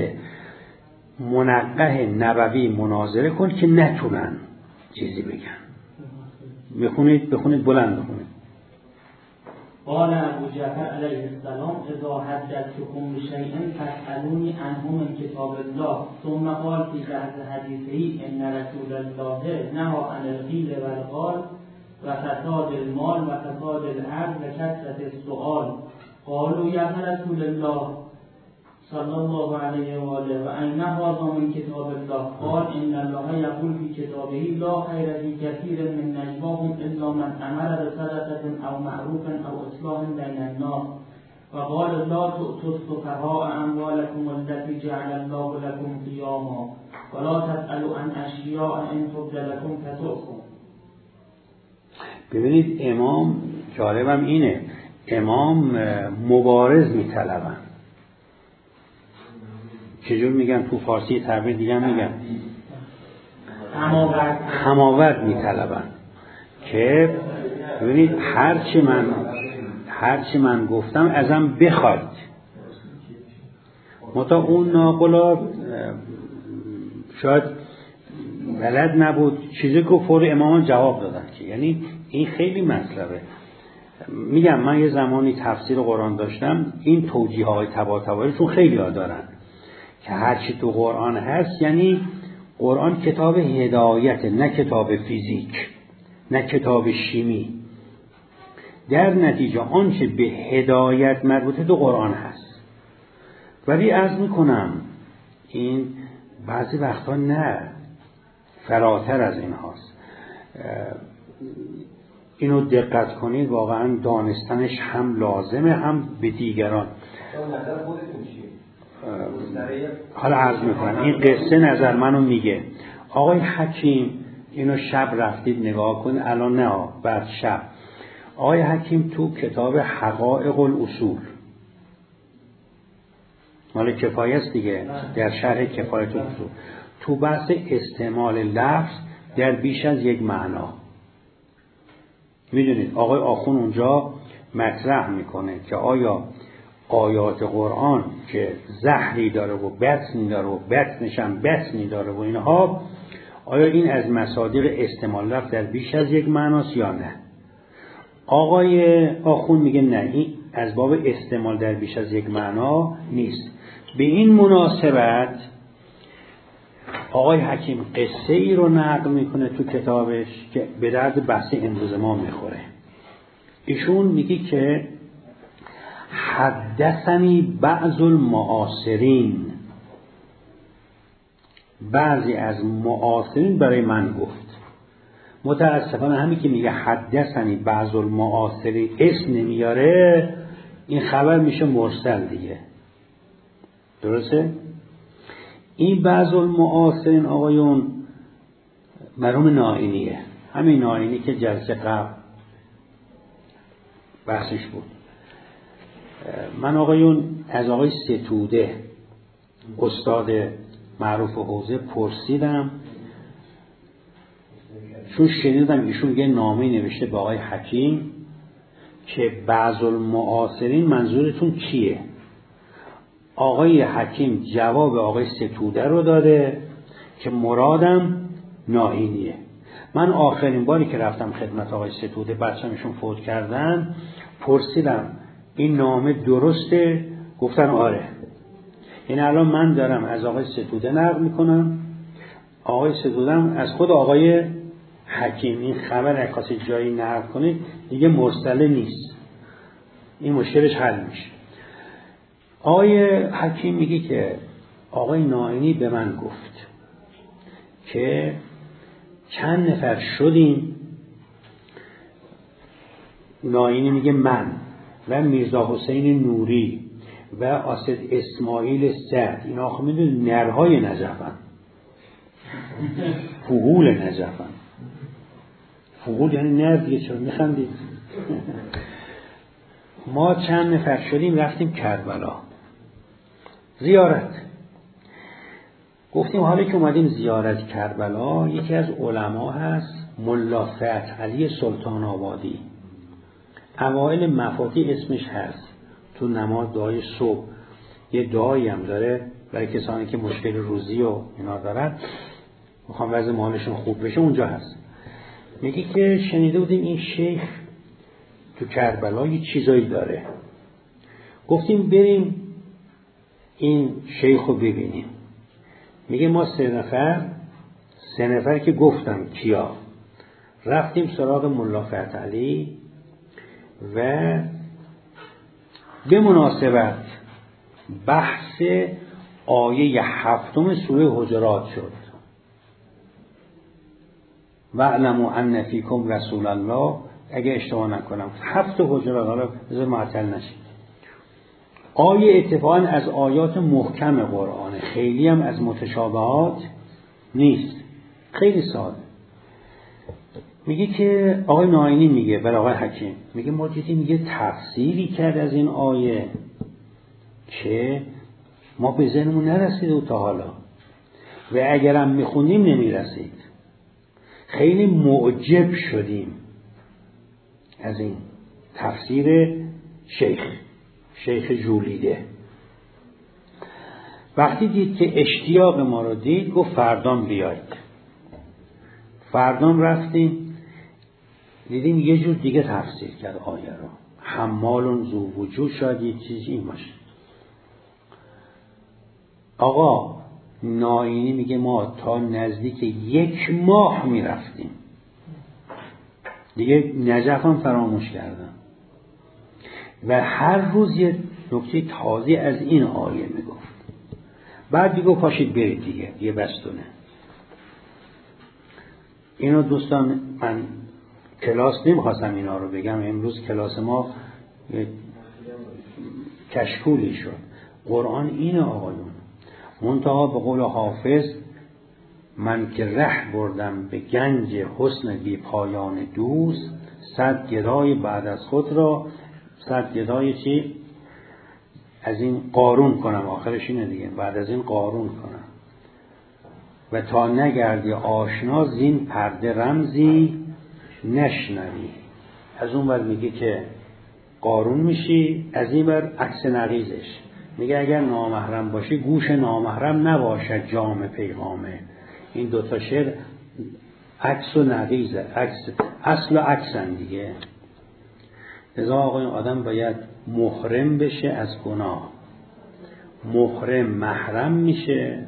منقح نبوی مناظره کن که نتونن چیزی بگن. بخونید بخونید بلند بخونید. قال ابو جعفر علیه السلام اذا حدثتكم بشیء فاسألونی عنه من کتاب الله ثم قال فی بعض حدیثه ان رسول الله نهى عن القیل و القال و فساد المال و فساد العرض و کثرت السؤال. قالوا یا رسول الله صلی الله علیه و آله و این هذا من کتاب الله قال ان الله یقول فی کتابه لا خیر فی کثیر من نجواهم الا من امر بصدقه او معروف او اصلاح بین الناس و قال لا تؤتوا السفهاء اموالكم التي جعل الله لكم قیاما ولا تسألوا عن اشیاء ان تبد لكم تسؤكم. ببینید امام جالبم اینه، امام مبارز میطلبن. چجور میگن تو فارسی تعبیر دیگه میگن هماورد هماورد میطلبن که ببینید هرچی من هرچی من گفتم ازم بخواید. متا اون ناقلا شاید بلد نبود چیزی که فور امامان جواب دادن که یعنی این خیلی مطلبه. میگم من یه زمانی تفسیر قرآن داشتم، این توجیه های تبا تبایشون خیلی ها دارن که هرچی تو قرآن هست یعنی قرآن کتاب هدایت، نه کتاب فیزیک، نه کتاب شیمی. در نتیجه آنچه به هدایت مربوطه تو قرآن هست. ولی عرض میکنم این بعضی وقتا نه، فراتر از این هاست. اینو دقت کنید، واقعا دانستنش هم لازمه هم به دیگران. حالا عرض میکنم این قصه نظر منو میگه. آقای حکیم اینو شب رفتید نگاه کن، الان نه بعد شب. آقای حکیم تو کتاب حقائق الاصول مال کفایه است دیگه، در شرح کفایت الاصول تو بحث استعمال لفظ در بیش از یک معنا، میدونید آقای آخون اونجا مطرح میکنه که آیا آیات قرآن که زهری داره و بطنی داره و بطنش هم بطنی داره و اینها، آیا این از مصادیق استعمال لفظ در بیش از یک معناست یا نه؟ آقای آخون میگه نه، این از باب استعمال در بیش از یک معنا نیست. به این مناسبت آقای حکیم قصه ای رو نقل میکنه تو کتابش که به درد بحث امروز ما میخوره. ایشون میگه که حدثنی بعض المعاصرین، بعضی از معاصرین برای من گفت. متاسفانه همین که میگه حدثنی بعض المعاصرین اسم نمیاره، این خبر میشه مرسل دیگه، درسته؟ این بعض المعاصرین آقایون مرحوم نائینیه، همین نائینی که جلسه قبل بحثش بود. من آقایون از آقای ستوده استاد معروف حوزه پرسیدم، چون شنیدم ایشون یه نامه نوشته به آقای حکیم که بعض المعاصرین منظورتون کیه؟ آقای حکیم جواب آقای ستوده رو داده که مرادم نائینیه. من آخرین باری که رفتم خدمت آقای ستوده، بچه‌مشون فوت کردن، پرسیدم این نامه درسته؟ گفتن آره. این الان من دارم از آقای ستوده نقل میکنم، آقای ستودم از خود آقای حکیم. این خبر اگه کسی جایی نقل کنه دیگه مرسله نیست، این مشکلش حل میشه. آقای حکیم میگه که آقای ناینی به من گفت که چند نفر شدیم. ناینی میگه من و میرزا حسین نوری و آسد اسماعیل سعد، اینا آخه میدونید نرهای نجفن، فغول نجفن. فغول یعنی نر دیگه، چرا میخندید؟ ما چند نفر شدیم رفتیم کربلا زیارت. گفتیم حالا که اومدیم زیارت کربلا، یکی از علما هست ملا فتح علی سلطان آبادی، اوائل مفاتیح اسمش هست، تو نماز دعای صبح یه دعایی هم داره برای کسانی که مشکل روزی و اینا دارن، میخوام وضع مالشون خوب بشه، اونجا هست. میگه که شنیده بودیم این شیخ تو کربلا یه چیزایی داره، گفتیم بریم این شیخ رو ببینیم. میگه ما سه نفر سه نفر که گفتم کیا، رفتیم سراغ ملا فتح علی و به مناسبت بحث آیه هفتم سوره حجرات شد، واعلموا ان فیکم رسول الله. اگه اشتباه نکنم هفت حجرات، حالا بذار معطل نشید. آیه اتفاقا از آیات محکم قرآن، خیلی هم از متشابهات نیست، خیلی ساده. میگه که آقای ناینی میگه برای آقای حکیم، میگه ما دیدیم میگه تفسیری کرد از این آیه که ما به ذهنمون نرسیده تا حالا و اگرم میخونیم نمیرسید. خیلی معجب شدیم از این تفسیر شیخ شیخ جولیده. وقتی دید که اشتیاق ما رو دید، گفت فردام بیایید. فردام رفتیم دیدیم یه جور دیگه تفسیر کرد آیه رو، حمال ذو وجوه، شاید یه چیزی این باشه. آقا ناینی میگه ما تا نزدیک یک ماه میرفتیم، دیگه نجف هم فراموش کردم و هر روز یه نکته تازه از این آیه میگفت. بعد دیگه پاشید برید دیگه، یه بستونه. اینو دوستان من کلاس نمیخواستم اینا رو بگم، امروز کلاس ما کشکولی شد. قرآن اینه آقایون، منتها به قول حافظ من که ره بردم به گنج حسن بی پایان دوست، صد گدای بعد از خود را، صد گدای چی؟ از این قارون کنم، آخرش اینه دیگه، بعد از این قارون کنم و تا نگردی آشنا زین پرده رمزی نشنوی. از اون ور میگه که قارون میشی، از این ور عکس نقیزش میگه اگر نامحرم باشی گوش نامحرم نباشد جام پیغامه. این دوتا شعر عکس و نقیزه، عکس اصل و عکسن دیگه. لذا آقای آدم باید محرم بشه از گناه، محرم محرم میشه،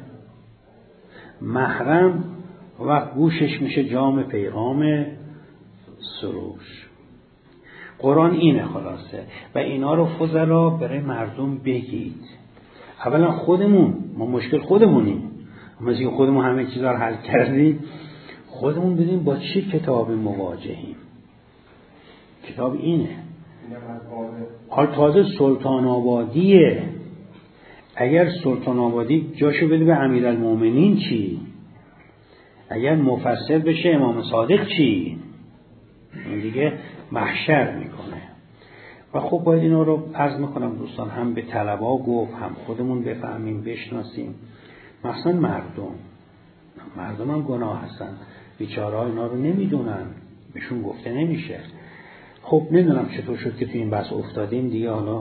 محرم وقت گوشش میشه جام پیغام سروش. قرآن اینه خلاصه و اینا رو فضلا برای مردم بگید. اولا خودمون، ما مشکل خودمونیم، اما از این خودمون همه چیزا رو حل کردیم، خودمون بدیم با چی کتاب مواجهیم. کتاب اینه. حال تازه سلطان آبادیه، اگر سلطان آبادی جاشو بده به امیرالمومنین چی؟ اگر مفسر بشه امام صادق چی؟ این دیگه محشر میکنه. و خب باید اینا رو عرض میکنم دوستان، هم به طلبا گفت، هم خودمون بفهمیم بشناسیم، مثلا مردم مردم هم گناه هستن، بیچاره ها اینا رو نمیدونن، بهشون گفته نمیشه. خب نمیدونم چطور شد که تو این بحث افتادیم دیگه. حالا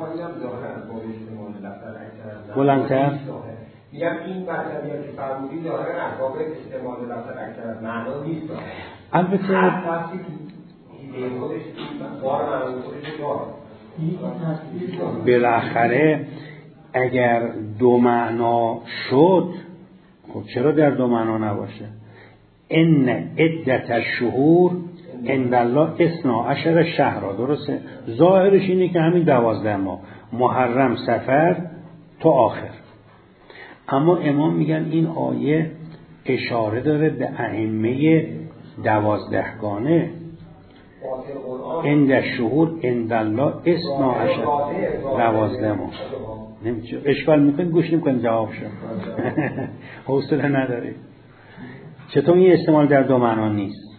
بلندتر میگم این مطلبی که فرمودی ظاهرا اسباب استعمال لفظ اکثر از معنا نیست. البته هر لفظی ایده خودش بار معنی خودش داره. بالاخره اگر دو معنا شد خب چرا در دو معنا نباشه؟ ان عدت الشهور عند الله اثنا عشر شهر، درسته؟ ظاهرش اینه که همین دوازده ماه، محرم، صفر تا آخر. اما امام میگن این آیه اشاره داره به ائمه دوازدهگانه. عند الشهور عند الله اثنا عشر، دوازده ماه. نمیشه اشکال میکنید گوش نمیکنید جواب شد. حوصله نداره. چطور این استعمال در دو معنا نیست؟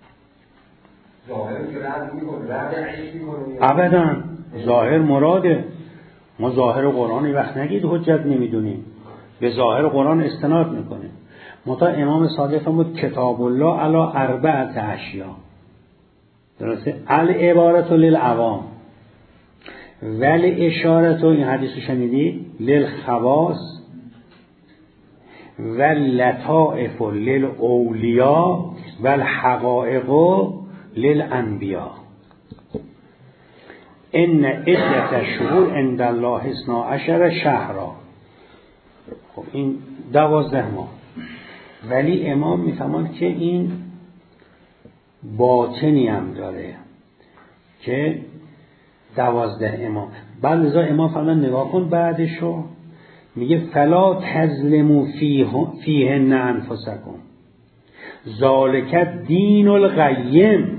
ابدا ظاهر مراده. ما ظاهر قرآن وقت نگید حجت نمیدونیم، به ظاهر قرآن استناد میکنیم. متا امام صادق فرمود کتاب الله علی اربعه اشیاء، درسته؟ العبارت للعوام ولی اشارت، این حدیث رو شنیدید، للخواص و لطائف للاولیاء و الحقائق للانبیاء. ان عدت الشهور عند الله اثنا عشر شهرا. خب این دوازده ماه. ولی امام میفهمند که این باطنی هم داره که دوازده امام. بعد لذا امام فرمان نگاه کن بعدشو میگه فلا تظلموا فیهن انفسکم ذالک دین القیم.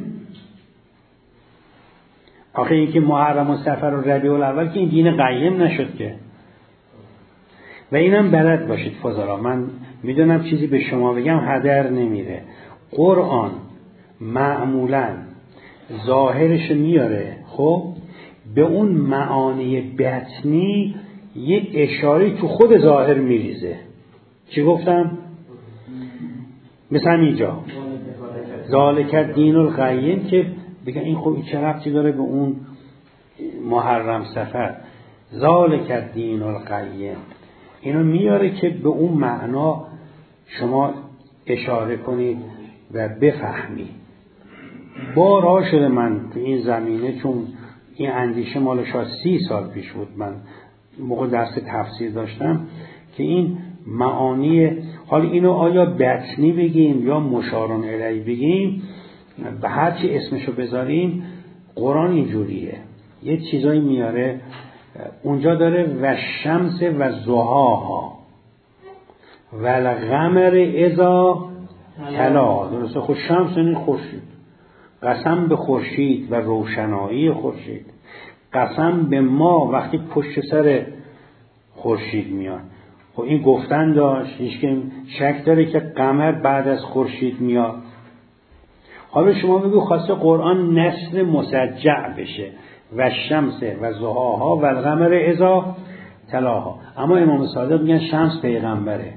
آخه این که محرم و صفر و ربیع الاول که این دین قیم نشد که. و اینم بلد باشید فضلا، من میدونم چیزی به شما بگم هدر نمیره. قرآن معمولا ظاهرش میاره، خب به اون معانی بطنی یه اشاره تو خود ظاهر میریزه. چی گفتم؟ مثلا اینجا ذالک دین القیم که بگن این خب چه ربطی داره به اون محرم صفر. ذالک دین القیم اینو میاره که به اون معنا شما اشاره کنید و بفهمید. بارها شده من تو این زمینه، چون این اندیشه مال شاید سی سال پیش بود، من موقع درس تفسیر داشتم که این معانی، حالا اینو آیا بطنی بگیم یا مشارون الیه بگیم، به هر چی اسمشو بذاریم، قرآن اینجوریه. یه چیزایی میاره اونجا داره و شمس و ضحاها و القمر اذا تلاها، درسته؟ خود شمس یعنی خورشید، قسم به خورشید و روشنایی خورشید، قسم به ما وقتی پشت سر خورشید میاد. خب این گفتن داشت، هیچ که شک داره که قمر بعد از خورشید میاد. حالا شما بگو خواسته قرآن نصر مسجع بشه و شمس و ضحاها و القمر اذا تلاها، اما امام صادق میگن شمس پیغمبره،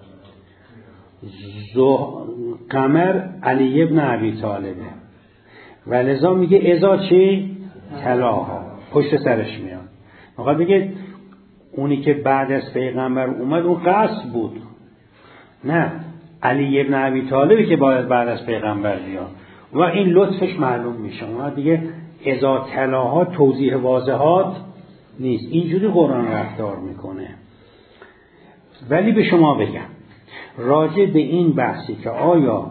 قمر علی ابن ابی طالبه، و لذا میگه اذا چی؟ تلاها، پشت سرش میاد. میخواد بگه اونی که بعد از پیغمبر اومد اون قصد بود، نه علی ابن ابی طالبی که باید بعد از پیغمبر بیاد و این لطفش معلوم میشه. اونها دیگه اذا تلاها توضیح واضحات نیست، اینجوری قرآن رفتار میکنه. ولی به شما بگم راجع به این بحثی که آیا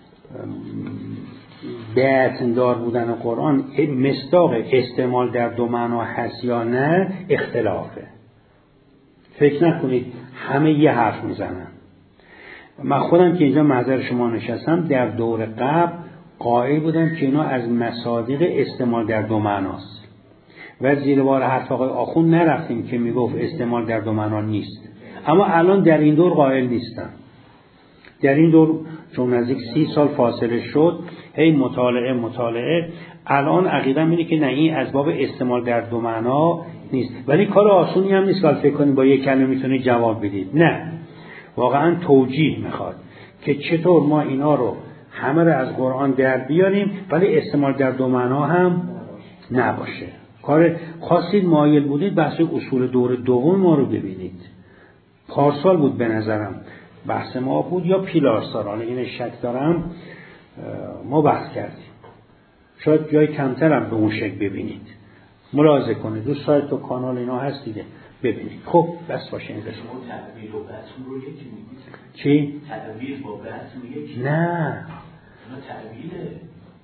باطن‌دار بودن قرآن مصداق استعمال در دو معنا هست یا نه، اختلافه. فکر نکنید همه یه حرف میزنن. من خودم که اینجا محضر شما نشستم در دور قبل قائل بودم که اینا از مصادیق استعمال در دو معناست و زیر بار حرف آقای آخوند نرفتیم که میگفت استعمال در دو معنا نیست. اما الان در این دور قائل نیستم. در این دور چون نزدیک سی سال فاصله شد، هی مطالعه مطالعه الان عقیدم اینه که نه، این از باب استعمال در دو معنا نیست. ولی کار آسونی هم نیست که فکر کنید با یک کلمه میتونید جواب بدید. نه، واقعا توجیه میخواد که چطور ما اینا رو همه رو از قرآن در بیاریم ولی استعمال در دو معنا هم نباشه. کار خواستید مایل بودید بحث اصول دور دوم ما رو ببینید. پارسال بود به نظرم بحث ما بود یا پیلارسال، حالا این شک دارم، ما بحث کردیم. شاید جای کمتر هم به اون شکل ببینید. ملاحظه کنید رو سایت و کانال اینا هست دیگه ببینید. خب بس باشه این قسمت. تعبیر و بسم رو یکی میگید؟ چی؟ تعبیر با بسم یکی؟ نه اینا تعبیره.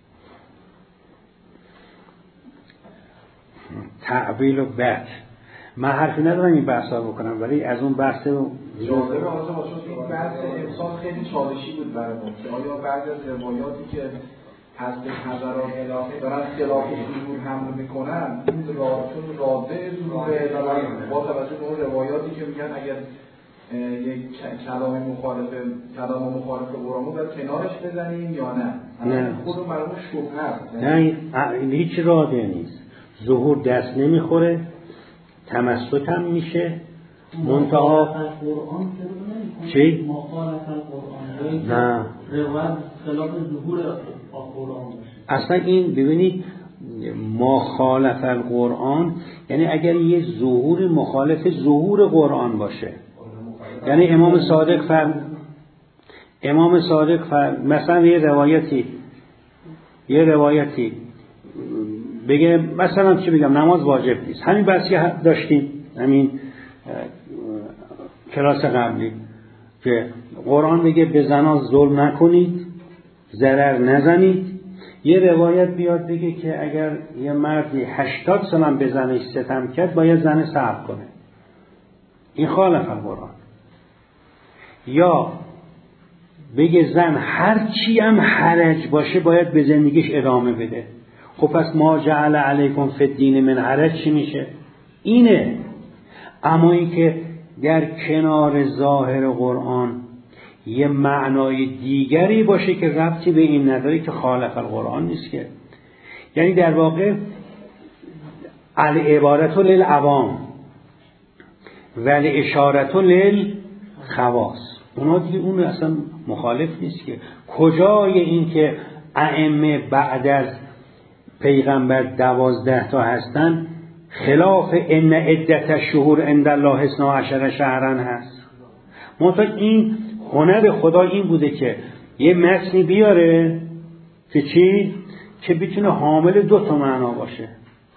تعبیل و بد من حرفی ندارم این بحثا بکنم، ولی از اون بحث جالبه آزا با چون این بحث امسال خیلی چالشی بود برای ما که آیا بعضی از روایاتی که هست حضرات الهی دارن خلاف ظهور حمل میکنن این را چون راده ظهوره با توجه به اون روایاتی که میگن اگر یک کلام مخالف کلام مخالف قرآن رو باید کنارش بزنیم یا نه؟ نه خودمون برامون شبهه است. نه این هیچ راده نیست. ظهور دست نمیخوره، تمسک هم میشه، منتها قرآن چی؟ مخالف القرآن نه روایت خلاف ظهور قرآن باشه. اصلا این ببینید مخالف القرآن یعنی اگر یه ظهور مخالف ظهور قرآن باشه، یعنی امام صادق فرم امام صادق فرم مثلا یه روایتی یه روایتی بگه مثلا چی بگم نماز واجب نیست، همین بحثی داشتیم همین کلاس قبلی که قرآن بگه به زنان ظلم نکنید، ضرر نزنید. یه روایت بیاد بگه که اگر یه مردی هشتاد سال هم به زنش ستم کرد باید زن صبر کنه، این خالف القرآن. یا بگه زن هر چی هم حرج باشه باید به زندگیش ادامه بده. خب پس ما جعل علیکم فی الدین من حرج چی میشه؟ اینه. اما این که در کنار ظاهر قرآن یه معنای دیگری باشه که ربطی به این نداره که خالف القرآن نیست که، یعنی در واقع العبارت للعوام و الاشارت للخواص، اونا دیگه اون اصلا مخالف نیست که. کجای این که ائمه بعد از پیغمبر دوازده تا هستن خلاف ان عدت الشهور عند الله اثنا عشر شهرا هست؟ منتها این هنر خدا این بوده که یه متنی بیاره که چی؟ که بتونه حامل دو تا معنا باشه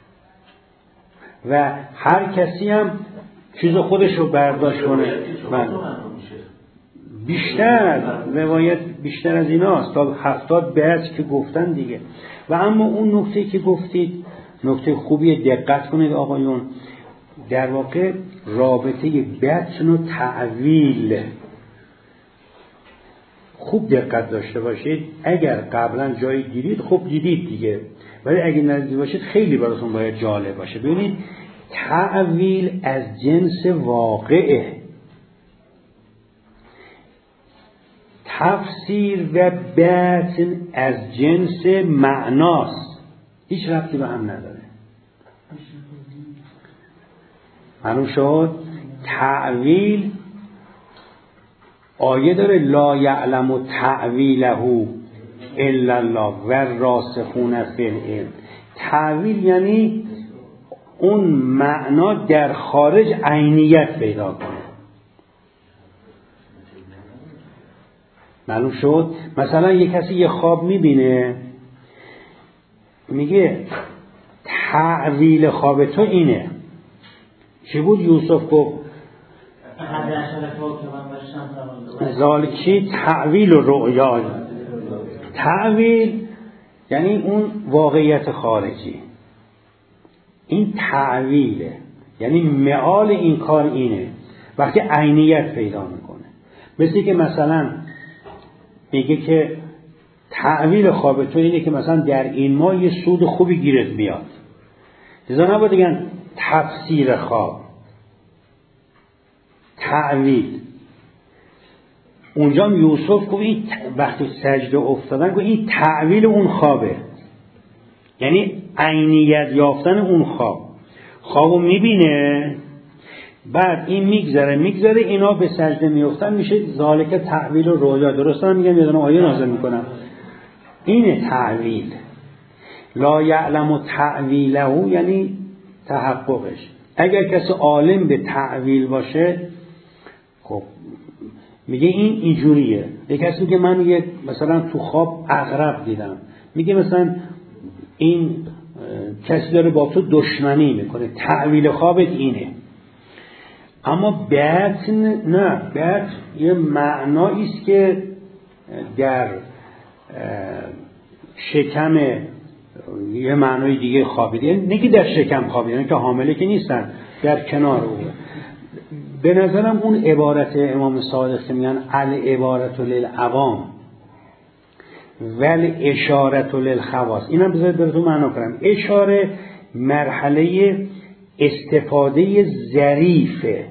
و هر کسی هم چیز خودش رو برداشت کنه. بیشتر روایت بیشتر از ایناست تا هفتاد بیت که گفتن دیگه. و اما اون نکته که گفتید نکته خوبیه، دقت کنید آقایون، در واقع رابطه بطن و تعویل خوب دقت داشته باشید. اگر قبلا جایی دیدید خب دیدید دیگه، ولی اگر ندیده باشید خیلی براتون باید جالب باشه. ببینید تعویل از جنس واقعه، تفسیر و بطن از جنس معناست، هیچ ربطی به هم نداره. معلوم شد؟ تعویل آیه داره لا یعلم تعویله الا الله و راسخون فی العلم. تعویل یعنی اون معنا در خارج عینیت پیدا کنه. معلوم شد؟ مثلا یک کسی یه خواب میبینه میگه تعویل خواب تو اینه. چی بود یوسف گفت؟ ذالکی تعویل و رؤیا. تعویل یعنی اون واقعیت خارجی، این تعویله یعنی معال این کار اینه وقتی عینیت پیدا میکنه. مثل که مثلا میگه که تعویل خواب تو اینه که مثلا در این ماه یه سود خوبی گیرت بیاد، لذا نباید بگن تفسیر خواب، تعویل. اونجا یوسف گفت این وقتی سجده افتادن گفت این تعویل اون خوابه، یعنی عینیت یافتن اون خواب. خوابو میبینه بعد این میگذره میگذره اینا به سجده میافتن، میشه ذالک تعویل و رؤیا. درسته هم میگم یادم آیه نازل میکنم اینه تعویل. لا یعلم تعویله یعنی تحققش. اگر کسی عالم به تعویل باشه خب میگه این اینجوریه. یک کسی میگه من یه مثلا تو خواب عقرب دیدم، میگه مثلا این کسی داره با تو دشمنی میکنه، تعویل خوابت اینه. اما بطن نه، بطن یه معنایی است که در شکم یه معنای دیگه خوابیده، یعنی نگی در شکم خوابیده که حامله که نیستن، در کنار او. به نظرم اون عبارت امام صادق که میگن العبارت للعوام ول اشارت للخواص، اینم بذارید براتون معنا کنم. اشاره مرحله استفاده ظریفه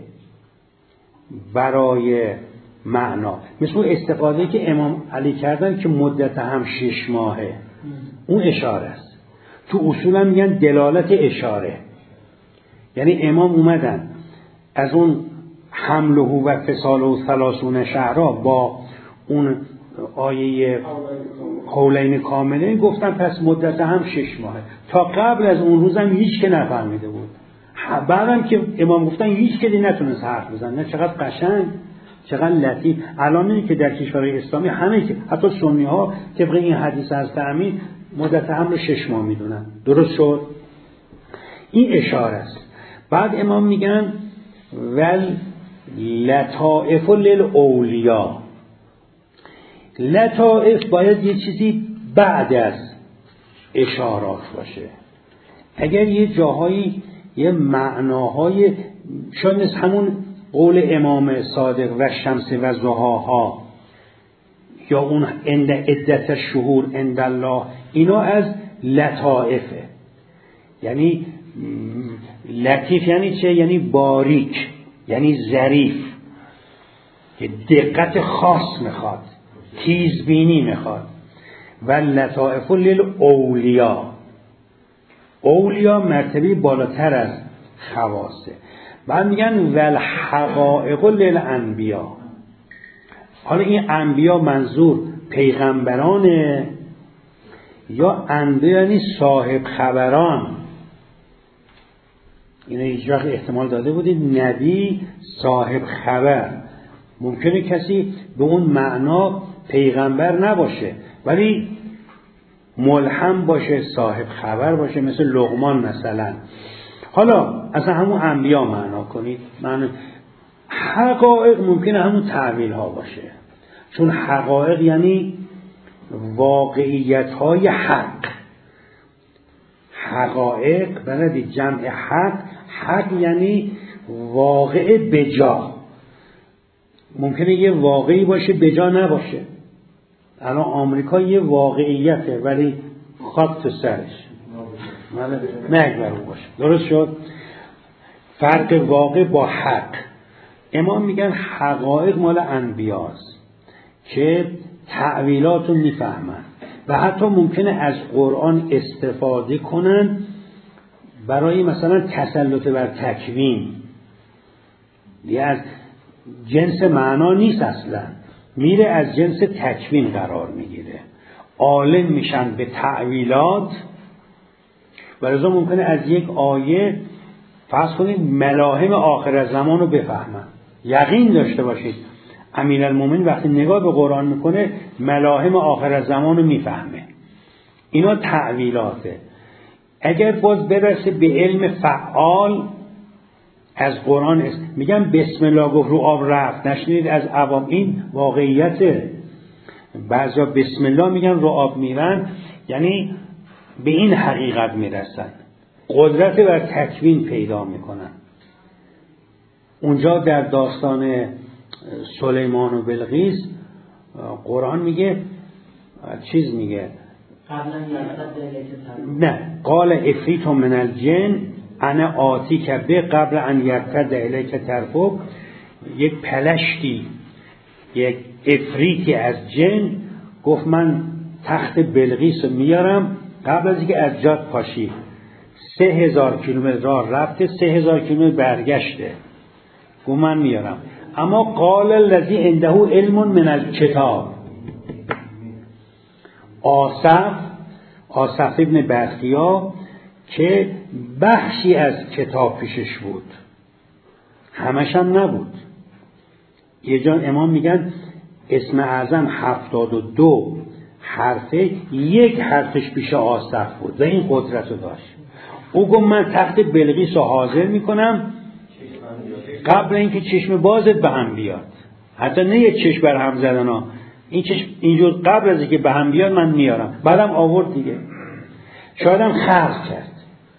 برای معنا، مثل استفاده که امام علی کردن که مدت هم شش ماهه، اون اشاره است. تو اصولا میگن دلالت اشاره، یعنی امام اومدن از اون حمله و فصاله و ثلاثون شهرها با اون آیه قولین کاملین گفتن پس مدت هم شش ماهه. تا قبل از اون روزم هیچ که نفهمیده بود، بعدم که امام گفتن هیچ که نتونست حرف بزنه. نه چقدر قشنگ، چقدر لطیف. الان اینه که در کشورهای اسلامی همه که حتی سنی ها طبق این حدیث از تأمین مدت حمل شش ماه میدونن. درست شد؟ این اشاره است. بعد امام میگن ول لطائف للاولیا. لطائف باید یه چیزی بعد از اشارات باشه. اگر یه جاهایی یه معناهای شاید مثل همون قول امام صادق و شمس و ضحاها یا اون عند عدت الشهور عند الله، اینا از لطائفه. یعنی لطیف یعنی چه؟ یعنی باریک، یعنی ظریف، که دقت خاص میخواد، تیزبینی میخواد. و لطائف للاولیا، اولیا مرتبه بالاتر از خواصه. بعد میگن والحقائق للانبیا. حالا این انبیا منظور پیغمبرانه یا انبیا یعنی صاحب خبران؟ اینو هیچ وقت احتمال داده بودید نبی صاحب خبر. ممکنه کسی به اون معنا پیغمبر نباشه ولی ملهم باشه، صاحب خبر باشه، مثل لقمان مثلا. حالا اصلا همون انبیا معنا کنید. معنی حقایق ممکنه همون تعویل ها باشه، چون حقایق یعنی واقعیت های حق. حقایق بلدی جمع حق، حق یعنی واقع بجا. ممکنه یه واقعی باشه بجا نباشه. الان آمریکا یه واقعیته ولی خاک تو سرش نگذار باشه. درست شد؟ فرق واقع با حق. امام میگن حقایق مال انبیاست که تعویلات رو میفهمن و حتی ممکنه از قرآن استفاده کنن برای مثلا تسلط بر تکوین. یه از جنس معنا نیست اصلا، میره از جنس تکوین قرار میگیره. عالم میشن به تعویلات و لذا ممکنه از یک آیه فرض کنید ملاهم آخر زمان رو بفهمن. یقین داشته باشید امیرالمومنین وقتی نگاه به قرآن میکنه ملاهم آخر زمان رو میفهمه. اینا تعویلاته. اگر باز برسه به علم فعال از قرآن است. میگم بسم الله گفت رو آب رفت، نشنید از عوام، این واقعیته. بعضا بسم الله میگن رو آب میرن، یعنی به این حقیقت میرسن، قدرت بر تکوین پیدا میکنن. اونجا در داستان سلیمان و بلقیس قرآن میگه چیز میگه نه قال افریت من الجن انا آتی که به قبل ان یرتد الیک طرفک. یک پلشتی، یک افریتی از جن گفت من تخت بلقیس رو میارم قبل از اینکه از جات پاشی. سه هزار کیلومتر راه رفته، سه هزار کیلومتر برگشته، گفت من میارم. اما قال الذی عنده علم من الکتاب، آصف آصف ابن برخیا که بخشی از کتاب پیشش بود، همش هم نبود. یه جا امام میگن اسم اعظم هفتاد و دو حرفه یک حرفش پیش آصف بود و این قدرت رو داشت. او گفت من تخت بلقیس رو حاضر میکنم قبل اینکه چشم بازت به هم بیاد. حتی نه یک چشم بر هم زدن ها، این چشم اینجور قبل از اینکه به هم بیاد من میارم. بعدم آورد دیگه. شاید هم خرق کرد،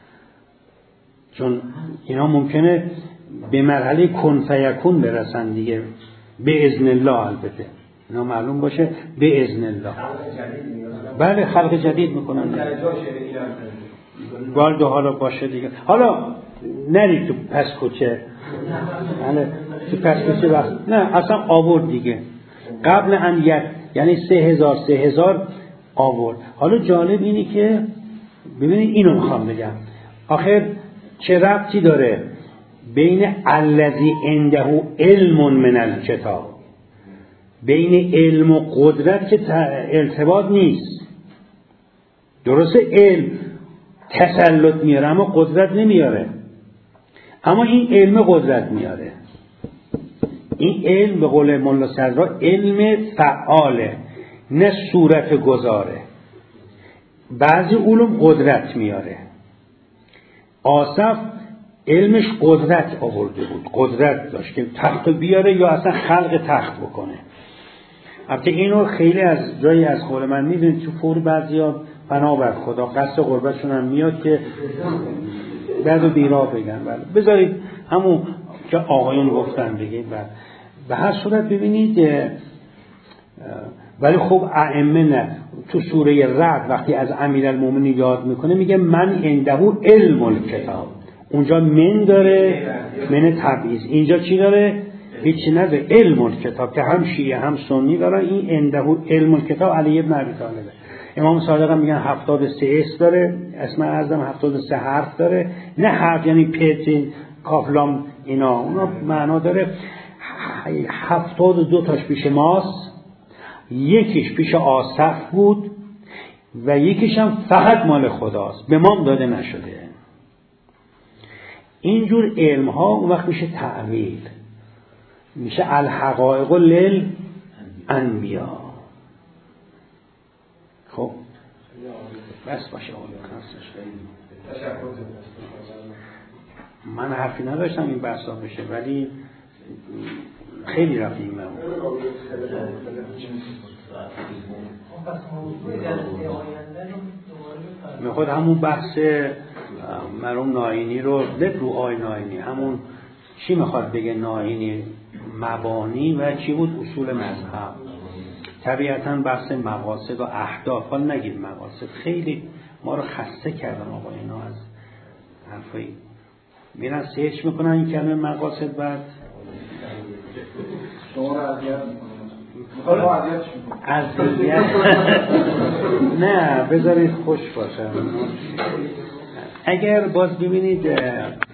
چون اینا ممکنه به مرحله کن فیکون برسن دیگه، به اذن الله. البته اینا معلوم باشه به اذن الله. بله خلق جدید میکنن. والدو حالا باشه دیگه. حالا نرید تو پس کوچه، یعنی تو پس کوچه وقت نه اصلا آورد دیگه. قبل ان یک یعنی سه هزار سه هزار آورد. حالا جالب اینی که ببینید اینو میخوام بگم، آخر چه ربطی داره بین الذی عنده علم من الکتاب، بین علم و قدرت که ارتباط نیست. درسته علم تسلط میاره اما قدرت نمیاره، اما این علم قدرت میاره. این علم به قول مولا صدرا علم فعاله نه صورت گذاره. بعضی علوم قدرت میاره. آصف علمش قدرت آورده بود، قدرت داشت که تخت بیاره یا اصلا خلق تخت بکنه. البته اینو خیلی از جایی از قول من میبینید تو فور بعضیا بنا بر خدا قصد قربتشون هم میاد که بعد و بیرا بگن. بله بذارید همون که آقایون گفتن بگید. به هر صورت ببینید، ولی خب ائمه نه. تو سوره رعد وقتی از امیرالمومنین یاد میکنه میگه من عنده علم الکتاب، اونجا من داره، من تبعیض. اینجا چی داره؟ هیچی نداره، علم الکتاب که هم شیعه هم سنی داره. این عنده علم الکتاب علی ابن ابی طالب. امام صادق هم میگن هفتاد و سه اس داره، اسم اعظم هفتاد و سه حرف داره، نه حرف یعنی پتین کافلام اینا، اونا معنا داره. هفتاد و دو تاش پیش ماست، یکیش پیش آصف بود و یکیش هم فقط مال خداست، به ما داده نشده. اینجور علم ها اون وقت میشه تعویل، میشه الحقائق للانبیا. خب بس باشه من حرفی نداشتم این بحثا بشه، ولی خیلی رفتیم من میخواد همون بحث مرحوم ناینی رو بگو. آی ناینی همون چی میخواد بگه ناینی؟ مبانی و چی بود؟ اصول مذهب. طبیعتاً بحث مقاصد و اهداف، حال نگید مقاصد، خیلی ما رو خسته کردن آقا اینا از حرفایی میرن سرچ میکنن این کلمه مقاصد، بعد شما رو اذیت میکنن. اذیت نه بذارید خوش باشه. اگر باز ببینید